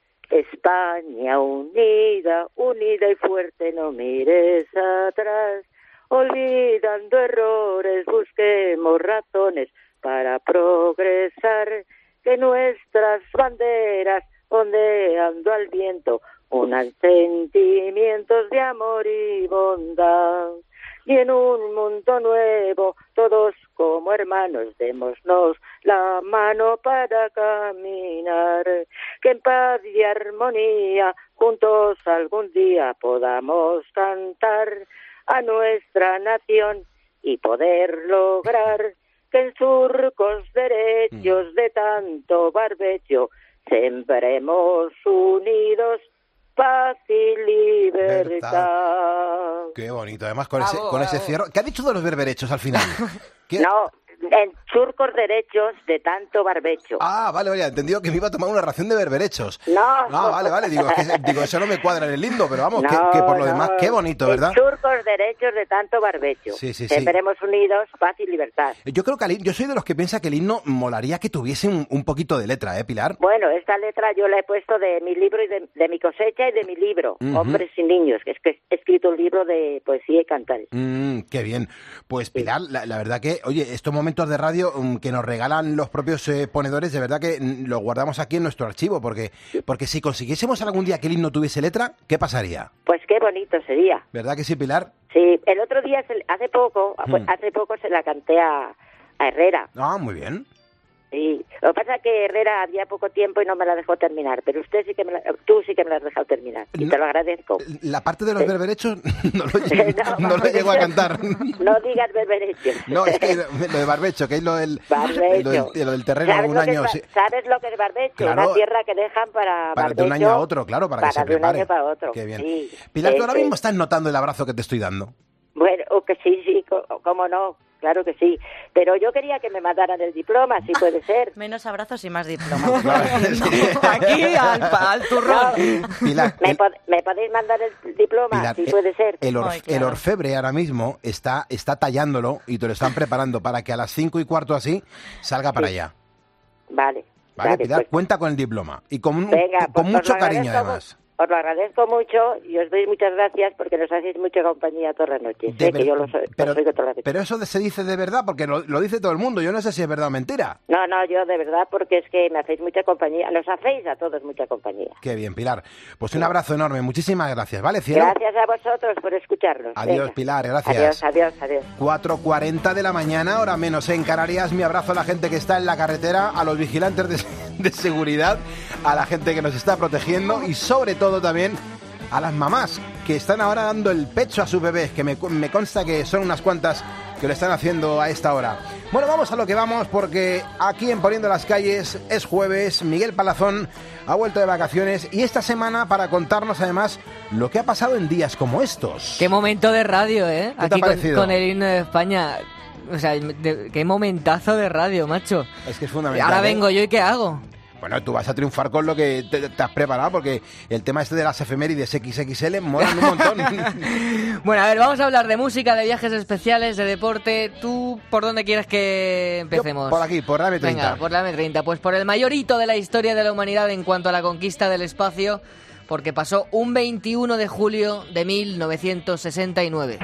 España unida, unida y fuerte, no mires atrás. Olvidando errores, busquemos razones para progresar. Que nuestras banderas ondeando al viento unan sentimientos de amor y bondad. Y en un mundo nuevo, todos como hermanos, démonos la mano para caminar. Que en paz y armonía, juntos algún día podamos cantar a nuestra nación y poder lograr que en surcos derechos de tanto barbecho sembremos unidos paz y libertad. Qué bonito, además con ese, con ese cierro. ¿Qué ha dicho de los berberechos al final? ¿Qué? No, en surcos derechos de tanto barbecho. Ah, vale, vale, he entendido que me iba a tomar una ración de berberechos. No. Ah, vale, vale, digo, es que, digo, eso no me cuadra en el lindo, pero vamos, No, que, que por lo no. demás, qué bonito, ¿verdad? En surcos derechos de tanto barbecho. Sí, sí, sí. Sembremos unidos paz y libertad. Yo creo que al hin- yo soy de los que piensa que el himno molaría que tuviese un, un poquito de letra, ¿eh, Pilar? Bueno, esta letra yo la he puesto de mi libro y de, de mi cosecha y de mi libro, Ujú. Hombres y Niños, que es que he escrito un libro de poesía y cantar. Mm, qué bien. Pues Pilar, la, la verdad que, oye, estos momentos de radio mm, que nos regalan los propios eh, ponedores, de verdad que mm, los guardamos aquí en nuestro archivo, porque, porque si consiguiésemos algún día que el himno tuviese letra, ¿qué pasaría? Pues qué bonito sería. ¿Verdad que sí, Pilar? Sí, el otro día, se- hace poco, Mm. hace poco se la canté a, a Herrera. Ah, muy bien. Sí, lo que pasa es que Herrera había poco tiempo y no me la dejó terminar, pero usted sí que me la, tú sí que me la has dejado terminar y te lo agradezco. La parte de los berberechos no lo, lle- no lo llego a cantar. No digas berberechos. No, es que lo de barbecho, que es lo del, Barbecho. lo del, lo del terreno ¿Sabes un lo que año. es, sí. ba- ¿Sabes lo que es barbecho? Claro. Una tierra que dejan para Para de un barbecho, año a otro, claro, para, que se de un prepare. año para otro. Qué bien. Sí. Pilar, ¿tú Eh, ahora eh, mismo estás notando el abrazo que te estoy dando? Bueno, o que sí, sí, co- cómo no. claro que sí. Pero yo quería que me mandaran el diploma, si puede ser. Menos abrazos y más diplomas. Aquí al, al turrón. Pilar, ¿Me, el- pod- ¿Me podéis mandar el diploma, Pilar, si eh, puede ser? El, or- Ay, claro. el orfebre ahora mismo está, está tallándolo y te lo están preparando para que a las cinco y cuarto así salga para Sí. allá. Vale. ¿Vale, vale, Pilar? pues, Cuenta con el diploma. Y con, un- venga, con pues os mucho lo cariño, agradezco mu- además. Os lo agradezco mucho y os doy muchas gracias porque nos hacéis mucha compañía todas las noches. De Sé que ver- yo lo soy, pero, os oigo todas las noches. pero eso de- se dice de verdad, porque lo, lo dice todo el mundo. Yo no sé si es verdad o mentira. No, no, yo de verdad, porque es que me hacéis mucha compañía. Nos hacéis a todos mucha compañía. Qué bien, Pilar. Pues un abrazo enorme. Muchísimas gracias, ¿vale, cielo? Gracias a vosotros por escucharnos. Adiós, Venga. Pilar, gracias. Adiós, adiós, adiós. cuatro cuarenta de la mañana, hora menos en Canarias. Mi abrazo a la gente que está en la carretera, a los vigilantes de, de seguridad, a la gente que nos está protegiendo y sobre todo también a las mamás que están ahora dando el pecho a sus bebés, que me, me consta que son unas cuantas que lo están haciendo a esta hora. Bueno, vamos a lo que vamos, porque aquí en Poniendo las Calles es jueves. Miguel Palazón ha vuelto de vacaciones y esta semana para contarnos además lo que ha pasado en días como estos. Qué momento de radio, ¿eh? ¿Qué te ha Aquí con, parecido? con el himno de España. O sea, de- qué momentazo de radio, macho. Es que es Y fundamental. ahora ¿eh? vengo yo y ¿qué hago? Bueno, tú vas a triunfar con lo que te, te has preparado, porque el tema este de las efemérides equis equis ele molan un montón. Bueno, a ver, vamos a hablar de música, de viajes especiales, de deporte. ¿Tú por dónde quieres que empecemos? Yo por aquí, por la eme treinta. Venga, por la eme treinta. Pues por el mayor hito de la historia de la humanidad en cuanto a la conquista del espacio, porque pasó un veintiuno de julio de mil novecientos sesenta y nueve.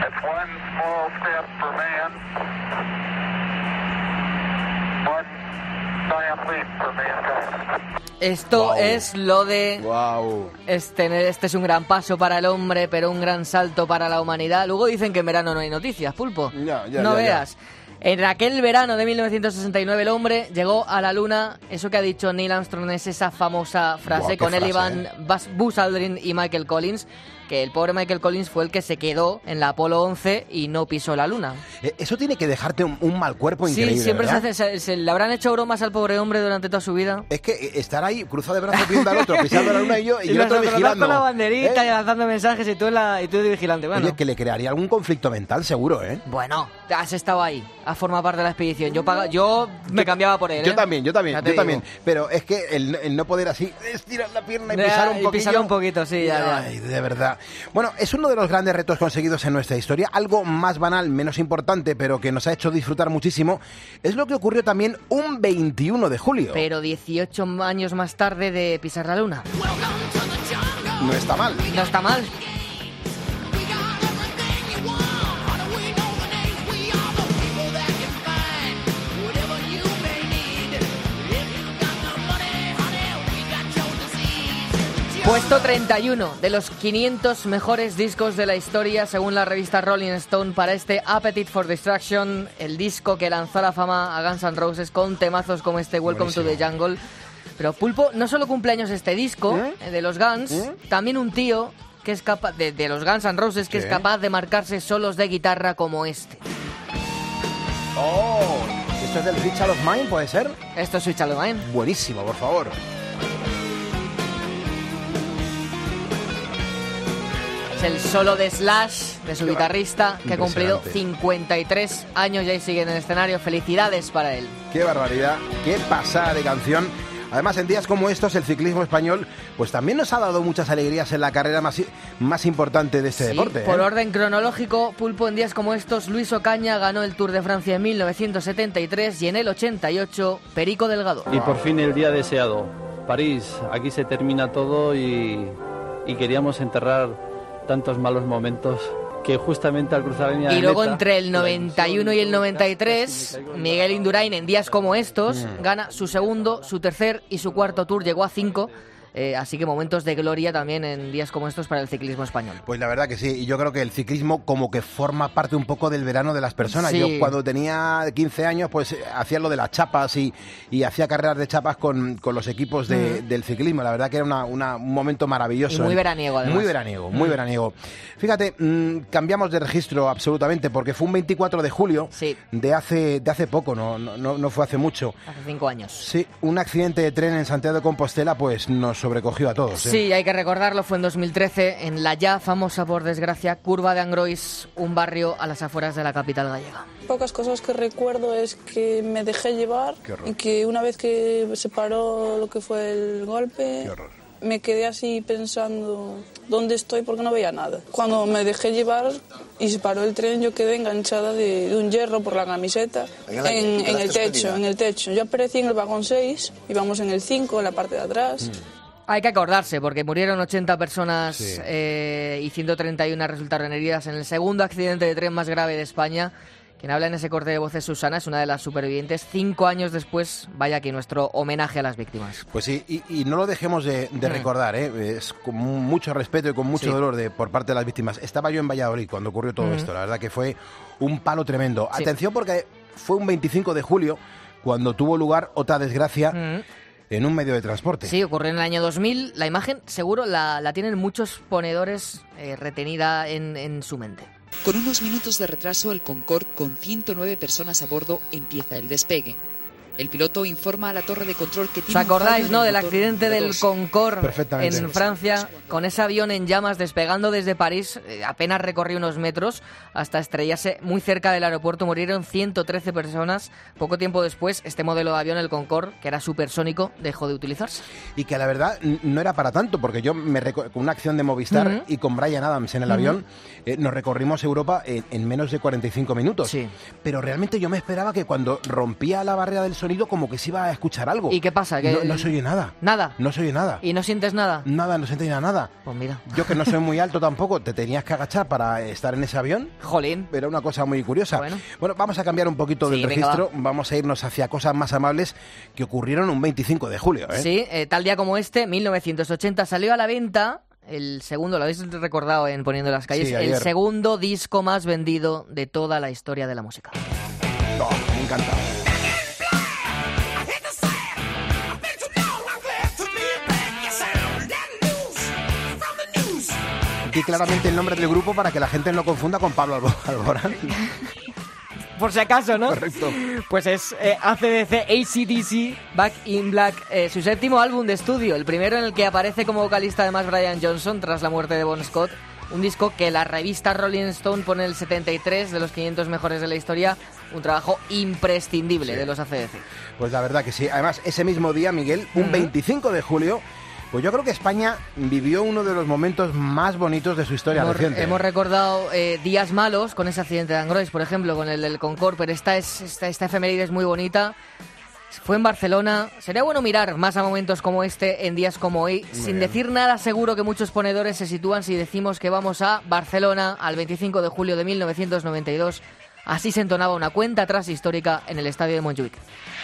Esto Wow. es lo de... Wow. Este, este es un gran paso para el hombre, pero un gran salto para la humanidad. Luego dicen que en verano no hay noticias, Pulpo. Ya, ya, no ya, ya. veas. En aquel verano de mil novecientos sesenta y nueve el hombre llegó a la luna. Eso que ha dicho Neil Armstrong es esa famosa frase. Buah, qué con él frase, iban ¿eh? Buzz Buzz Aldrin y Michael Collins. Que el pobre Michael Collins fue el que se quedó en la Apolo once y no pisó la luna. Eh, Eso tiene que dejarte un, un mal cuerpo increíble, sí, siempre se, ¿verdad? hace, se, se le habrán hecho bromas al pobre hombre durante toda su vida. Es que eh, estar ahí, cruzado de brazos viendo al otro, pisando la luna y yo, y, yo otro nosotros vigilando. con la banderita ¿Eh? y lanzando mensajes y tú, en la, y tú de vigilante. Bueno. Oye, que le crearía algún conflicto mental, seguro, ¿eh? Bueno, has estado ahí, has formado parte de la expedición. Yo paga, yo me cambiaba por él. Yo ¿eh? también, yo también, Ya yo te digo. también. Pero es que el, el no poder así estirar la pierna y Ya, pisar un y poquillo. pisar un poquito, sí, ya, ya. Ay, de verdad. Bueno, es uno de los grandes retos conseguidos en nuestra historia. Algo más banal, menos importante, pero que nos ha hecho disfrutar muchísimo. Es lo que ocurrió también un veintiuno de julio. Pero dieciocho años más tarde de pisar la luna. No está mal. No está mal. Puesto treinta y uno de los quinientos mejores discos de la historia según la revista Rolling Stone para este Appetite for Destruction, el disco que lanzó a la fama a Guns N' Roses con temazos como este Welcome to the Jungle. Pero Pulpo, no solo cumpleaños este disco eh, de los Guns, ¿Eh? también un tío que es capaz de, de los Guns N' Roses que ¿Qué? es capaz de marcarse solos de guitarra como este. Oh, ¿esto es del Sweet Child of Mine, puede ser? Esto es Sweet Child of Mine. Buenísimo, por favor. Es el solo de Slash, de su Qué guitarrista, que ha cumplido impresionante. cincuenta y tres años y ahí sigue en el escenario. Felicidades para él. Qué barbaridad, qué pasada de canción. Además, en días como estos, el ciclismo español pues también nos ha dado muchas alegrías en la carrera más, más importante de este Sí, deporte. por ¿eh? orden cronológico, Pulpo, en días como estos, Luis Ocaña ganó el Tour de Francia en mil novecientos setenta y tres y en el ochenta y ocho, Perico Delgado. Y por fin el día deseado. París, aquí se termina todo y, y queríamos enterrar tantos malos momentos que justamente al cruzar la línea de Y luego meta, entre el noventa y uno y el noventa y tres, Miguel Indurain en días como estos Mm. gana su segundo, su tercer y su cuarto Tour, llegó a cinco. Eh, así que momentos de gloria también en días como estos para el ciclismo español. Pues la verdad que sí, y yo creo que el ciclismo como que forma parte un poco del verano de las personas. Sí. Yo cuando tenía quince años pues eh, hacía lo de las chapas y, y hacía carreras de chapas con, con los equipos de- Mm. del ciclismo. La verdad que era una, una- un momento maravilloso. Y muy ¿eh? veraniego, además. Muy veraniego, muy Mm. veraniego. Fíjate, mm, cambiamos de registro absolutamente porque fue un veinticuatro de julio Sí. de hace de hace poco, no, no, no no fue hace mucho. Hace cinco años. Sí, un accidente de tren en Santiago de Compostela pues nos sobrecogió a todos. ¿eh? Sí, hay que recordarlo, fue en dos mil trece, en la ya famosa, por desgracia, curva de Angrois, un barrio a las afueras de la capital gallega. Pocas cosas que recuerdo es que me dejé llevar y que una vez que se paró lo que fue el golpe, me quedé así pensando dónde estoy porque no veía nada. Cuando me dejé llevar y se paró el tren, yo quedé enganchada de, de un hierro por la camiseta en, en, en el techo, en el techo. Yo aparecí en el vagón seis, íbamos en el cinco, en la parte de atrás. Mm. Hay que acordarse, porque murieron ochenta personas Sí. eh, y ciento treinta y uno resultaron heridas en el segundo accidente de tren más grave de España. Quien habla en ese corte de voces, Susana, es una de las supervivientes. Cinco años después, vaya aquí nuestro homenaje a las víctimas. Pues sí, y, y no lo dejemos de, de Mm. recordar, ¿eh? Es con mucho respeto y con mucho Sí. dolor de, por parte de las víctimas. Estaba yo en Valladolid cuando ocurrió todo Mm. esto, la verdad que fue un palo tremendo. Sí. Atención porque fue un veinticinco de julio cuando tuvo lugar otra desgracia Mm. en un medio de transporte. Sí, ocurrió en el año dos mil. La imagen, seguro, la, la tienen muchos ponedores eh, retenida en, en su mente. Con unos minutos de retraso, el Concorde, con ciento nueve personas a bordo, empieza el despegue. El piloto informa a la torre de control que ¿Os tiene un acordáis, fallo en no, el del motor accidente número del dos? Concorde Perfectamente. en Francia, con ese avión en llamas despegando desde París? Eh, apenas recorrió unos metros hasta estrellarse muy cerca del aeropuerto. Murieron ciento trece personas. Poco tiempo después, este modelo de avión, el Concorde, que era supersónico, dejó de utilizarse. Y que la verdad n- no era para tanto, porque yo me reco- con una acción de Movistar Ujú. y con Bryan Adams en el Ujú. avión eh, nos recorrimos Europa en, en menos de cuarenta y cinco minutos. Sí. Pero realmente yo me esperaba que cuando rompía la barrera del sonido como que se iba a escuchar algo. ¿Y qué pasa? Que No, no se oye nada. Nada. No se oye nada. ¿Y no sientes nada? Nada, no se entendía nada. Pues mira. Yo que no soy muy alto tampoco, te tenías que agachar para estar en ese avión. Jolín. Era una cosa muy curiosa. Bueno. Bueno, vamos a cambiar un poquito Sí, del venga, registro. Vamos a irnos hacia cosas más amables que ocurrieron un veinticinco de julio. ¿eh? Sí, eh, tal día como este, mil novecientos ochenta, salió a la venta el segundo, lo habéis recordado en Poniendo las Calles, Sí, el ayer. segundo disco más vendido de toda la historia de la música. Oh, me encanta. Di claramente el nombre del grupo para que la gente no confunda con Pablo Albo- Alborán. Por si acaso, ¿no? Correcto. Pues es eh, A C D C, A C D C, Back in Black, eh, su séptimo álbum de estudio, el primero en el que aparece como vocalista además Brian Johnson tras la muerte de Bon Scott, un disco que la revista Rolling Stone pone el setenta y tres de los quinientos mejores de la historia, un trabajo imprescindible Sí. de los A C D C. Pues la verdad que sí. Además, ese mismo día, Miguel, un Ujú. veinticinco de julio, pues yo creo que España vivió uno de los momentos más bonitos de su historia Hemos, reciente. hemos recordado eh, días malos con ese accidente de Angrois, por ejemplo, con el del Concorde, pero esta, es, esta, esta efeméride es muy bonita. Fue en Barcelona. Sería bueno mirar más a momentos como este en días como hoy. Muy Sin bien. decir nada, seguro que muchos ponedores se sitúan si decimos que vamos a Barcelona al veinticinco de julio de mil novecientos noventa y dos. Así se entonaba una cuenta atrás histórica en el estadio de Montjuic.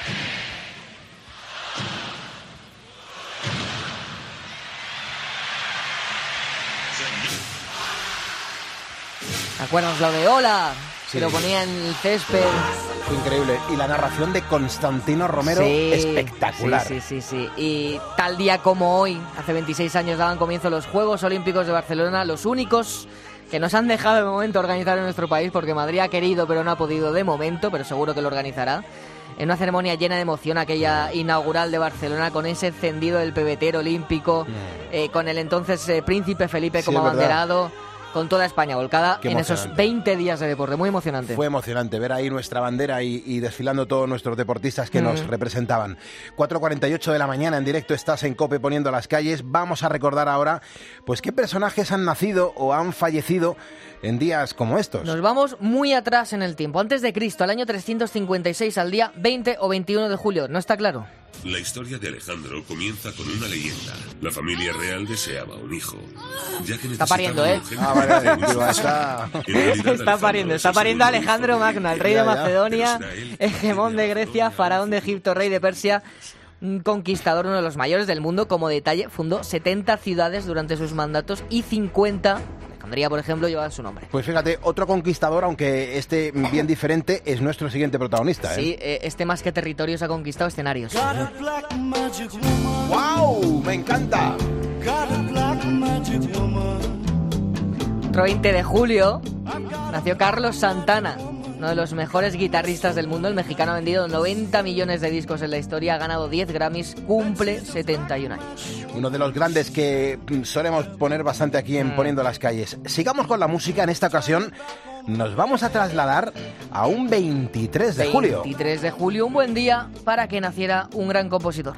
¿Te acuerdas lo de hola? Sí. Se lo ponía en el césped. Fue increíble. Y la narración de Constantino Romero, Sí, espectacular. Sí, sí, sí, sí. Y tal día como hoy, hace veintiséis años, daban comienzo los Juegos Olímpicos de Barcelona, los únicos que nos han dejado de momento organizar en nuestro país, porque Madrid ha querido pero no ha podido de momento, pero seguro que lo organizará. En una ceremonia llena de emoción, aquella inaugural de Barcelona, con ese encendido del pebetero olímpico, eh, con el entonces eh, príncipe Felipe Sí, como es verdad. abanderado, con toda España volcada Qué en esos emocionante. veinte días de deporte. Muy emocionante. Fue emocionante ver ahí nuestra bandera y, y desfilando todos nuestros deportistas que nos Mm. representaban. cuatro cuarenta y ocho de la mañana en directo, estás en COPE Poniendo las Calles. Vamos a recordar ahora pues qué personajes han nacido o han fallecido en días como estos. Nos vamos muy atrás en el tiempo, antes de Cristo, al año trescientos cincuenta y seis, al día veinte o veintiuno de julio. ¿No está claro? La historia de Alejandro comienza con una leyenda. La familia real deseaba un hijo, ya que Está necesitaba pariendo, un ¿eh? urgente Ah, vale, hijo en digo, su está- casa. En realidad, Está Alejandro pariendo, es está el pariendo segundo Alejandro hijo Magno, el rey Ya, de ya. Macedonia, Pero Israel hegemón de Grecia, faraón de Egipto, rey de Persia, un conquistador, uno de los mayores del mundo. Como detalle, fundó setenta ciudades durante sus mandatos y cincuenta, Alejandría, por ejemplo, lleva su nombre. Pues fíjate, otro conquistador, aunque este bien diferente, es nuestro siguiente protagonista. ¿eh? Sí, eh, este más que territorios ha conquistado escenarios. ¡Wow! ¡Me encanta! Otro veinte de julio nació Carlos Santana. uno de los mejores guitarristas del mundo. El mexicano ha vendido noventa millones de discos en la historia, ha ganado diez Grammys, cumple setenta y un años. Uno de los grandes que solemos poner bastante aquí en Mm. Poniendo las Calles. Sigamos con la música. En esta ocasión nos vamos a trasladar a un veintitrés de julio. veintitrés de julio, un buen día para que naciera un gran compositor.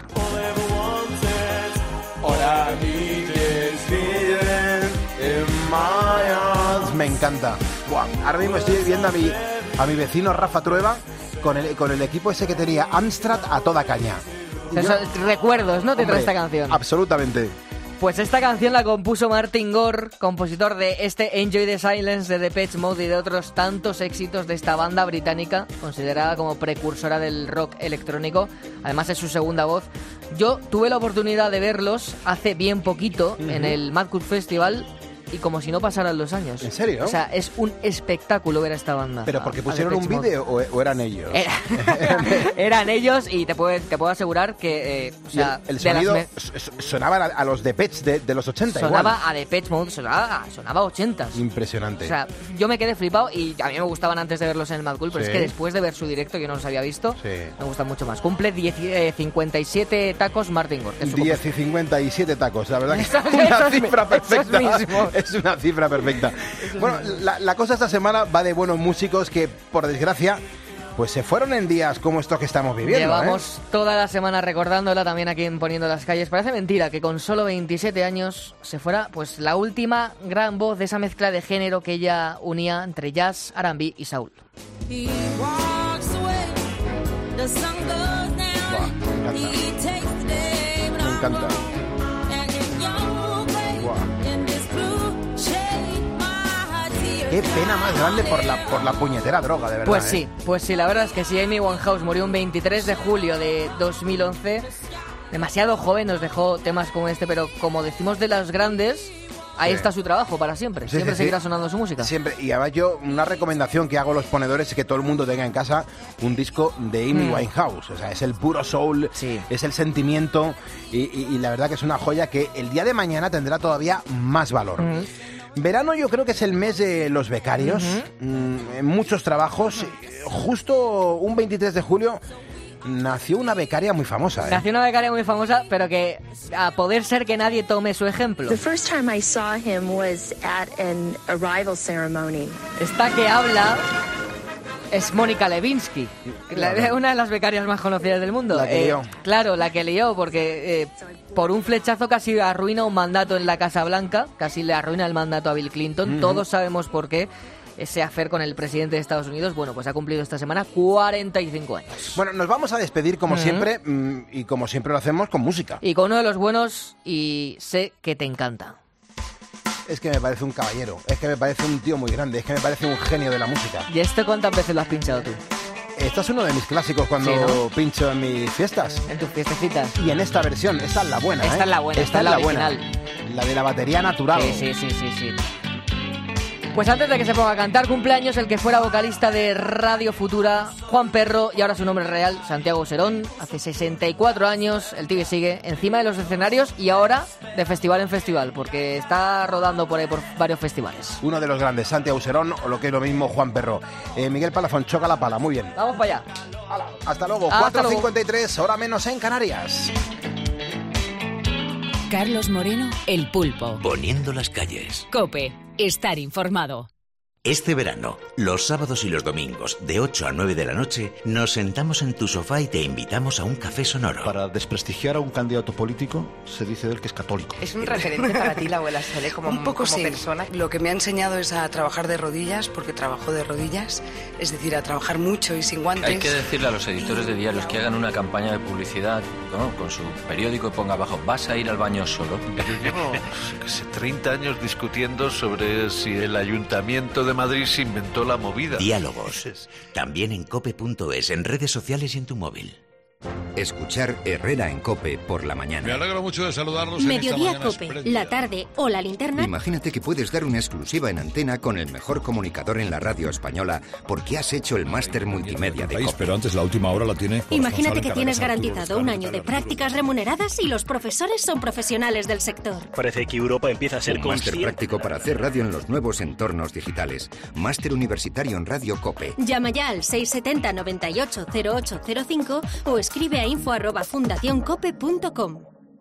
Me encanta. Buah, ahora mismo estoy viendo a mi, a mi vecino Rafa Trueba con el, con el equipo ese que tenía Amstrad a toda caña. Eso, recuerdos, ¿no? Te trae Hombre, esta canción. Absolutamente. Pues esta canción la compuso Martin Gore, compositor de este Enjoy the Silence de Depeche Mode y de otros tantos éxitos de esta banda británica, considerada como precursora del rock electrónico. Además es su segunda voz. Yo tuve la oportunidad de verlos hace bien poquito Ujú. en el Mad Cool Festival y como si no pasaran los años. ¿En serio? O sea, es un espectáculo ver a esta banda. ¿Pero a- porque a pusieron un Depeche Mode. vídeo o, o eran ellos? Era- eran ellos y te puedo, te puedo asegurar que... eh, o Y sea, el, el de las sonido me- s- s- sonaba a, a los Depeche de, de los ochenta sonaba igual. a Depeche Mode, sonaba, sonaba a ochentas. Impresionante. O sea, yo me quedé flipado y a mí me gustaban antes de verlos en el Mad Cool, pero Sí. es que después de ver su directo, yo no los había visto, Sí. me gustan mucho más. Cumple diez, eh, cincuenta y siete tacos Martin Gore. que es su diez y cincuenta y siete tacos, la verdad que Eso- es una esos mi- cifra perfecta. esos mismos. Es una cifra perfecta. Bueno, la, la cosa esta semana va de buenos músicos que, por desgracia, pues se fueron en días como estos que estamos viviendo. Llevamos ¿eh? toda la semana recordándola también aquí en Poniendo las Calles. Parece mentira que con solo veintisiete años se fuera pues la última gran voz de esa mezcla de género que ella unía entre jazz, R and B y soul. He walks away, the sun goes down, he takes the day, but Me I'm encanta. and in your way, in this blue shade, my heart tears. Qué pena más grande por la, por la puñetera droga, de verdad. Pues ¿eh? sí, pues sí, la verdad es que sí. Amy Winehouse murió un veintitrés de julio de dos mil once. Demasiado joven, nos dejó temas como este, pero como decimos de las grandes, ahí Sí. está su trabajo para siempre. Sí, Siempre sí, seguirá sí. sonando su música. Siempre. Y además yo, una recomendación que hago a los ponedores es que todo el mundo tenga en casa un disco de Amy Mm. Winehouse. O sea, es el puro soul, es el sentimiento y, y- y la verdad que es una joya que el día de mañana tendrá todavía más valor. Mm. Verano yo creo que es el mes de los becarios. Mm, en muchos trabajos. Justo un veintitrés de julio nació una becaria muy famosa. ¿eh? Nació una becaria muy famosa, pero que a poder ser que nadie tome su ejemplo. The first time I saw him was at an arrival ceremony. Esta que habla es Mónica Lewinsky, la- Claro. una de las becarias más conocidas del mundo. La que Eh, lió. Claro, la que lió, porque eh, por un flechazo casi arruina un mandato en la Casa Blanca, casi le arruina el mandato a Bill Clinton. Ujú. Todos sabemos por qué. Ese affair con el presidente de Estados Unidos, bueno, pues ha cumplido esta semana cuarenta y cinco años. Bueno, nos vamos a despedir como Ujú. siempre mm, y como siempre lo hacemos con música. Y con uno de los buenos, y sé que te encanta. Es que me parece un caballero, es que me parece un tío muy grande, es que me parece un genio de la música. ¿Y este cuántas veces lo has pinchado tú? Esto es uno de mis clásicos cuando Sí, ¿no? pincho en mis fiestas. En tus fiestecitas. Y en esta versión, esta es la buena, Esta ¿eh? es la buena, esta, esta es es la la buena. original. La de la batería natural. Sí, sí, sí, sí, sí. Pues antes de que se ponga a cantar, cumpleaños el que fuera vocalista de Radio Futura, Juan Perro, y ahora su nombre real, Santiago Serón. Hace sesenta y cuatro años, el tío sigue encima de los escenarios y ahora de festival en festival, porque está rodando por ahí por varios festivales. Uno de los grandes, Santiago Serón, o lo que es lo mismo, Juan Perro. Eh, Miguel Palafón, choca la pala, muy bien. Vamos para allá. Hasta luego, Hasta cuatro luego. cincuenta y tres, hora menos en Canarias. Carlos Moreno, El Pulpo. Poniendo las calles. Cope, estar informado. Este verano, los sábados y los domingos, de ocho a nueve de la noche, nos sentamos en tu sofá y te invitamos a un café sonoro. Para desprestigiar a un candidato político, se dice de él que es católico. ¿Es un referente para ti la abuela Sole como, Un poco como sí. persona? Lo que me ha enseñado es a trabajar de rodillas, porque trabajo de rodillas, es decir, a trabajar mucho y sin guantes. Hay que decirle a los editores de diarios que hagan una campaña de publicidad, ¿no?, con su periódico y ponga abajo: vas a ir al baño solo. Yo llevo qué sé, treinta años discutiendo sobre si el Ayuntamiento de Madrid se inventó la movida. Diálogos. También en cope punto es, en redes sociales y en tu móvil. Escuchar Herrera en COPE por la mañana. Me alegro mucho de saludarlos en esta Mediodía mañana COPE, espléndida. la tarde o la linterna. Imagínate que puedes dar una exclusiva en antena con el mejor comunicador en la radio española porque has hecho el máster multimedia de COPE. Pero antes la última hora la tiene. Imagínate que tienes garantizado un año de prácticas remuneradas y los profesores son profesionales del sector. Parece que Europa empieza a ser Un máster consciente. práctico para hacer radio en los nuevos entornos digitales. Máster universitario en Radio COPE. Llama ya al seiscientos setenta, noventa y ocho, cero ocho cero cinco o escribe a info arroba fundación cope punto com.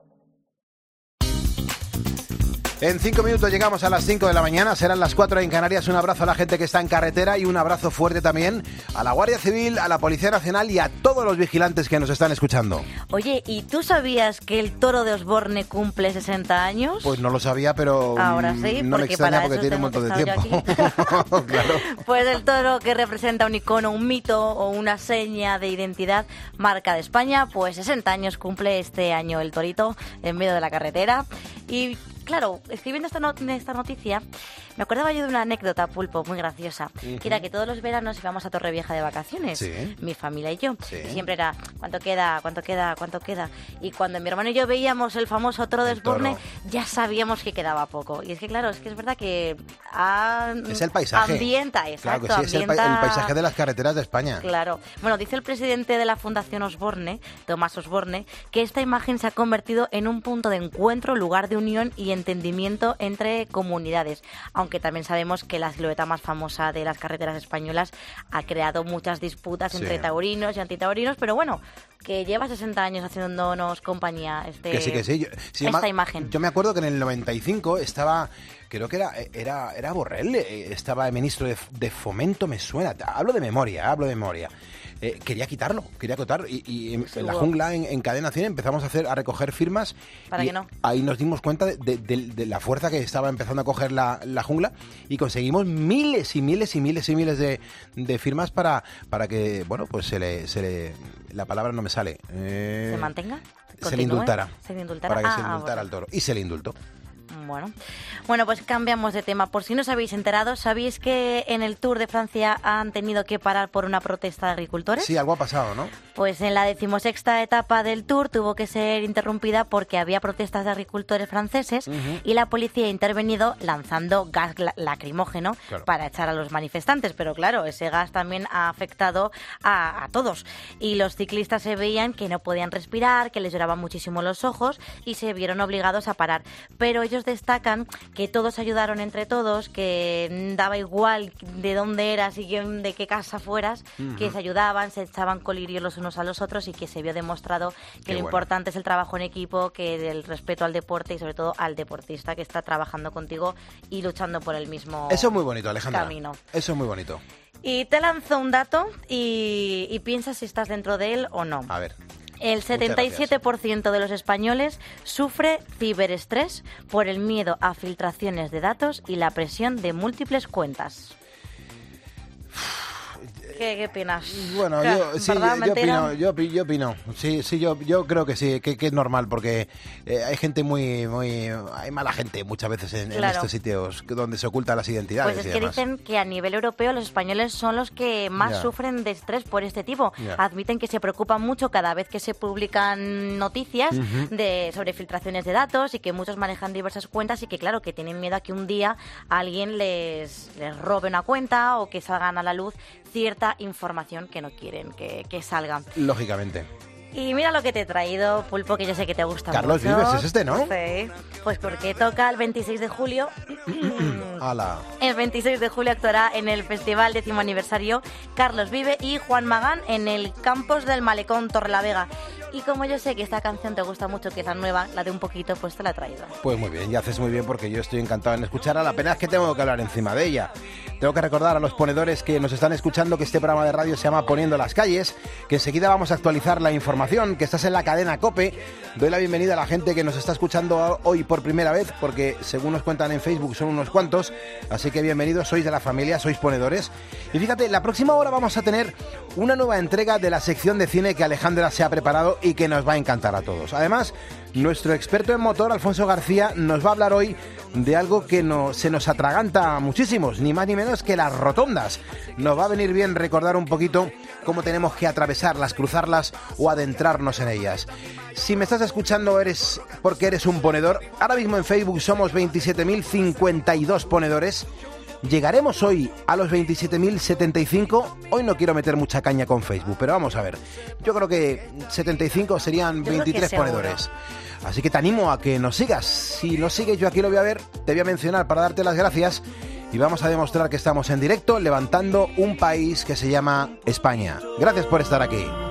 En cinco minutos llegamos a las cinco de la mañana, serán las cuatro en Canarias. Un abrazo a la gente que está en carretera y un abrazo fuerte también a la Guardia Civil, a la Policía Nacional y a todos los vigilantes que nos están escuchando. Oye, ¿y tú sabías que el toro de Osborne cumple sesenta años? Pues no lo sabía, pero Ahora sí, no me porque extraña para porque eso tiene un tengo montón de que estar tiempo. yo Claro. Pues el toro que representa un icono, un mito o una seña de identidad, marca de España, pues sesenta años cumple este año el torito en medio de la carretera. Y claro, escribiendo esta, not- esta noticia, me acordaba yo de una anécdota, Pulpo, muy graciosa. Ujú. Que era que todos los veranos íbamos a Torrevieja de vacaciones, Sí. mi familia y yo. Sí. Y siempre era, ¿cuánto queda? ¿Cuánto queda? ¿Cuánto queda? Y cuando mi hermano y yo veíamos el famoso toro de Osborne, ya sabíamos que quedaba poco. Y es que, claro, es que es verdad que ha- Es el paisaje. ambienta, exacto, Claro que sí, es el, pa- ambienta- el paisaje de las carreteras de España. Claro. Bueno, dice el presidente de la Fundación Osborne, Tomás Osborne, que esta imagen se ha convertido en un punto de encuentro, lugar de unión y entendimiento entre comunidades. Aunque también sabemos que la silueta más famosa de las carreteras españolas ha creado muchas disputas Sí. entre taurinos y antitaurinos, pero bueno, que lleva sesenta años haciéndonos compañía este, Que sí, que sí. Yo, sí, esta ma- imagen. Yo me acuerdo que en el noventa y cinco estaba, creo que era era, era Borrell, eh, estaba ministro de, de Fomento, me suena. Hablo de memoria, hablo de memoria. Eh, quería quitarlo, quería quitar y, y en, en la Hubo. jungla, en, en Cadena cien, empezamos a hacer a recoger firmas. Para y que no. Ahí nos dimos cuenta de, de- de- de la fuerza que estaba empezando a coger la, la jungla y conseguimos miles y miles y miles y miles de, de firmas para, para que, bueno, pues se le, se le, la palabra no me sale. Eh, ¿Se mantenga? Se le ¿Continúe? indultara. Se le indultara. Para que Ah, se ah, indultara bueno. al toro. Y se le indultó. Bueno. bueno, pues cambiamos de tema. Por si no os habéis enterado, ¿sabéis que en el Tour de Francia han tenido que parar por una protesta de agricultores? Sí, algo ha pasado, ¿no? Pues en la decimosexta etapa del Tour tuvo que ser interrumpida porque había protestas de agricultores franceses Ujú. y la policía ha intervenido lanzando gas gla- lacrimógeno Claro. para echar a los manifestantes. Pero claro, ese gas también ha afectado a, a todos. Y los ciclistas se veían que no podían respirar, que les lloraban muchísimo los ojos y se vieron obligados a parar. Pero ellos destacan que todos ayudaron entre todos, que daba igual de dónde eras y quién- de qué casa fueras, Ujú. que se ayudaban, se echaban colirio los unos a los otros y que se vio demostrado que Qué lo bueno. importante es el trabajo en equipo, que el respeto al deporte y sobre todo al deportista que está trabajando contigo y luchando por el mismo Eso es muy bonito, Alejandra. camino. Eso es muy bonito. Y te lanzo un dato y, y piensa si estás dentro de él o no. A ver. El setenta y siete por ciento de los españoles sufre ciberestrés por el miedo a filtraciones de datos y la presión de múltiples cuentas. ¿Qué, qué opinas? Bueno, ¿Qué? yo, sí, ¿Verdad, yo, mentira? opino, yo, opi- yo opino. Sí, sí, yo, yo creo que sí, que, que es normal porque eh, hay gente muy, muy, hay mala gente muchas veces en, en Claro. estos sitios que- donde se ocultan las identidades Pues es y que demás. dicen que a nivel europeo los españoles son los que más Ya. sufren de estrés por este tipo. Ya. Admiten que se preocupan mucho cada vez que se publican noticias Ujú. de sobre filtraciones de datos y que muchos manejan diversas cuentas y que claro que tienen miedo a que un día alguien les, les robe una cuenta o que salgan a la luz cierta información que no quieren que, que salga. Lógicamente. Y mira lo que te he traído, Pulpo, que yo sé que te gusta Carlos mucho. Vives, es este, ¿no? Sí. Pues porque toca el veintiséis de julio. Ala. El veintiséis de julio actuará en el festival décimo aniversario Carlos Vive y Juan Magán en el campus del Malecón Torrelavega. Y como yo sé que esta canción te gusta mucho, que es la nueva, la de un poquito, pues te la he traído. Pues muy bien, y haces muy bien porque yo estoy encantado en escucharla. La pena es que tengo que hablar encima de ella. Tengo que recordar a los ponedores que nos están escuchando que este programa de radio se llama Poniendo las Calles, que enseguida vamos a actualizar la información, que estás en la cadena COPE. Doy la bienvenida a la gente que nos está escuchando hoy por primera vez, porque según nos cuentan en Facebook son unos cuantos, así que bienvenidos, sois de la familia, sois ponedores. Y fíjate, la próxima hora vamos a tener una nueva entrega de la sección de cine que Alejandra se ha preparado y que nos va a encantar a todos. Además, nuestro experto en motor, Alfonso García, nos va a hablar hoy de algo que no, se nos atraganta a muchísimos, ni más ni menos que las rotondas. Nos va a venir bien recordar un poquito cómo tenemos que atravesarlas, cruzarlas o adentrarnos en ellas. Si me estás escuchando eres porque eres un ponedor. Ahora mismo en Facebook somos veintisiete mil cincuenta y dos ponedores. ¿Llegaremos hoy a los veintisiete mil setenta y cinco? Hoy no quiero meter mucha caña con Facebook, pero vamos a ver. Yo creo que setenta y cinco serían veintitrés ponedores. Así que te animo a que nos sigas. Si nos sigues, yo aquí lo voy a ver, te voy a mencionar para darte las gracias y vamos a demostrar que estamos en directo levantando un país que se llama España. Gracias por estar aquí.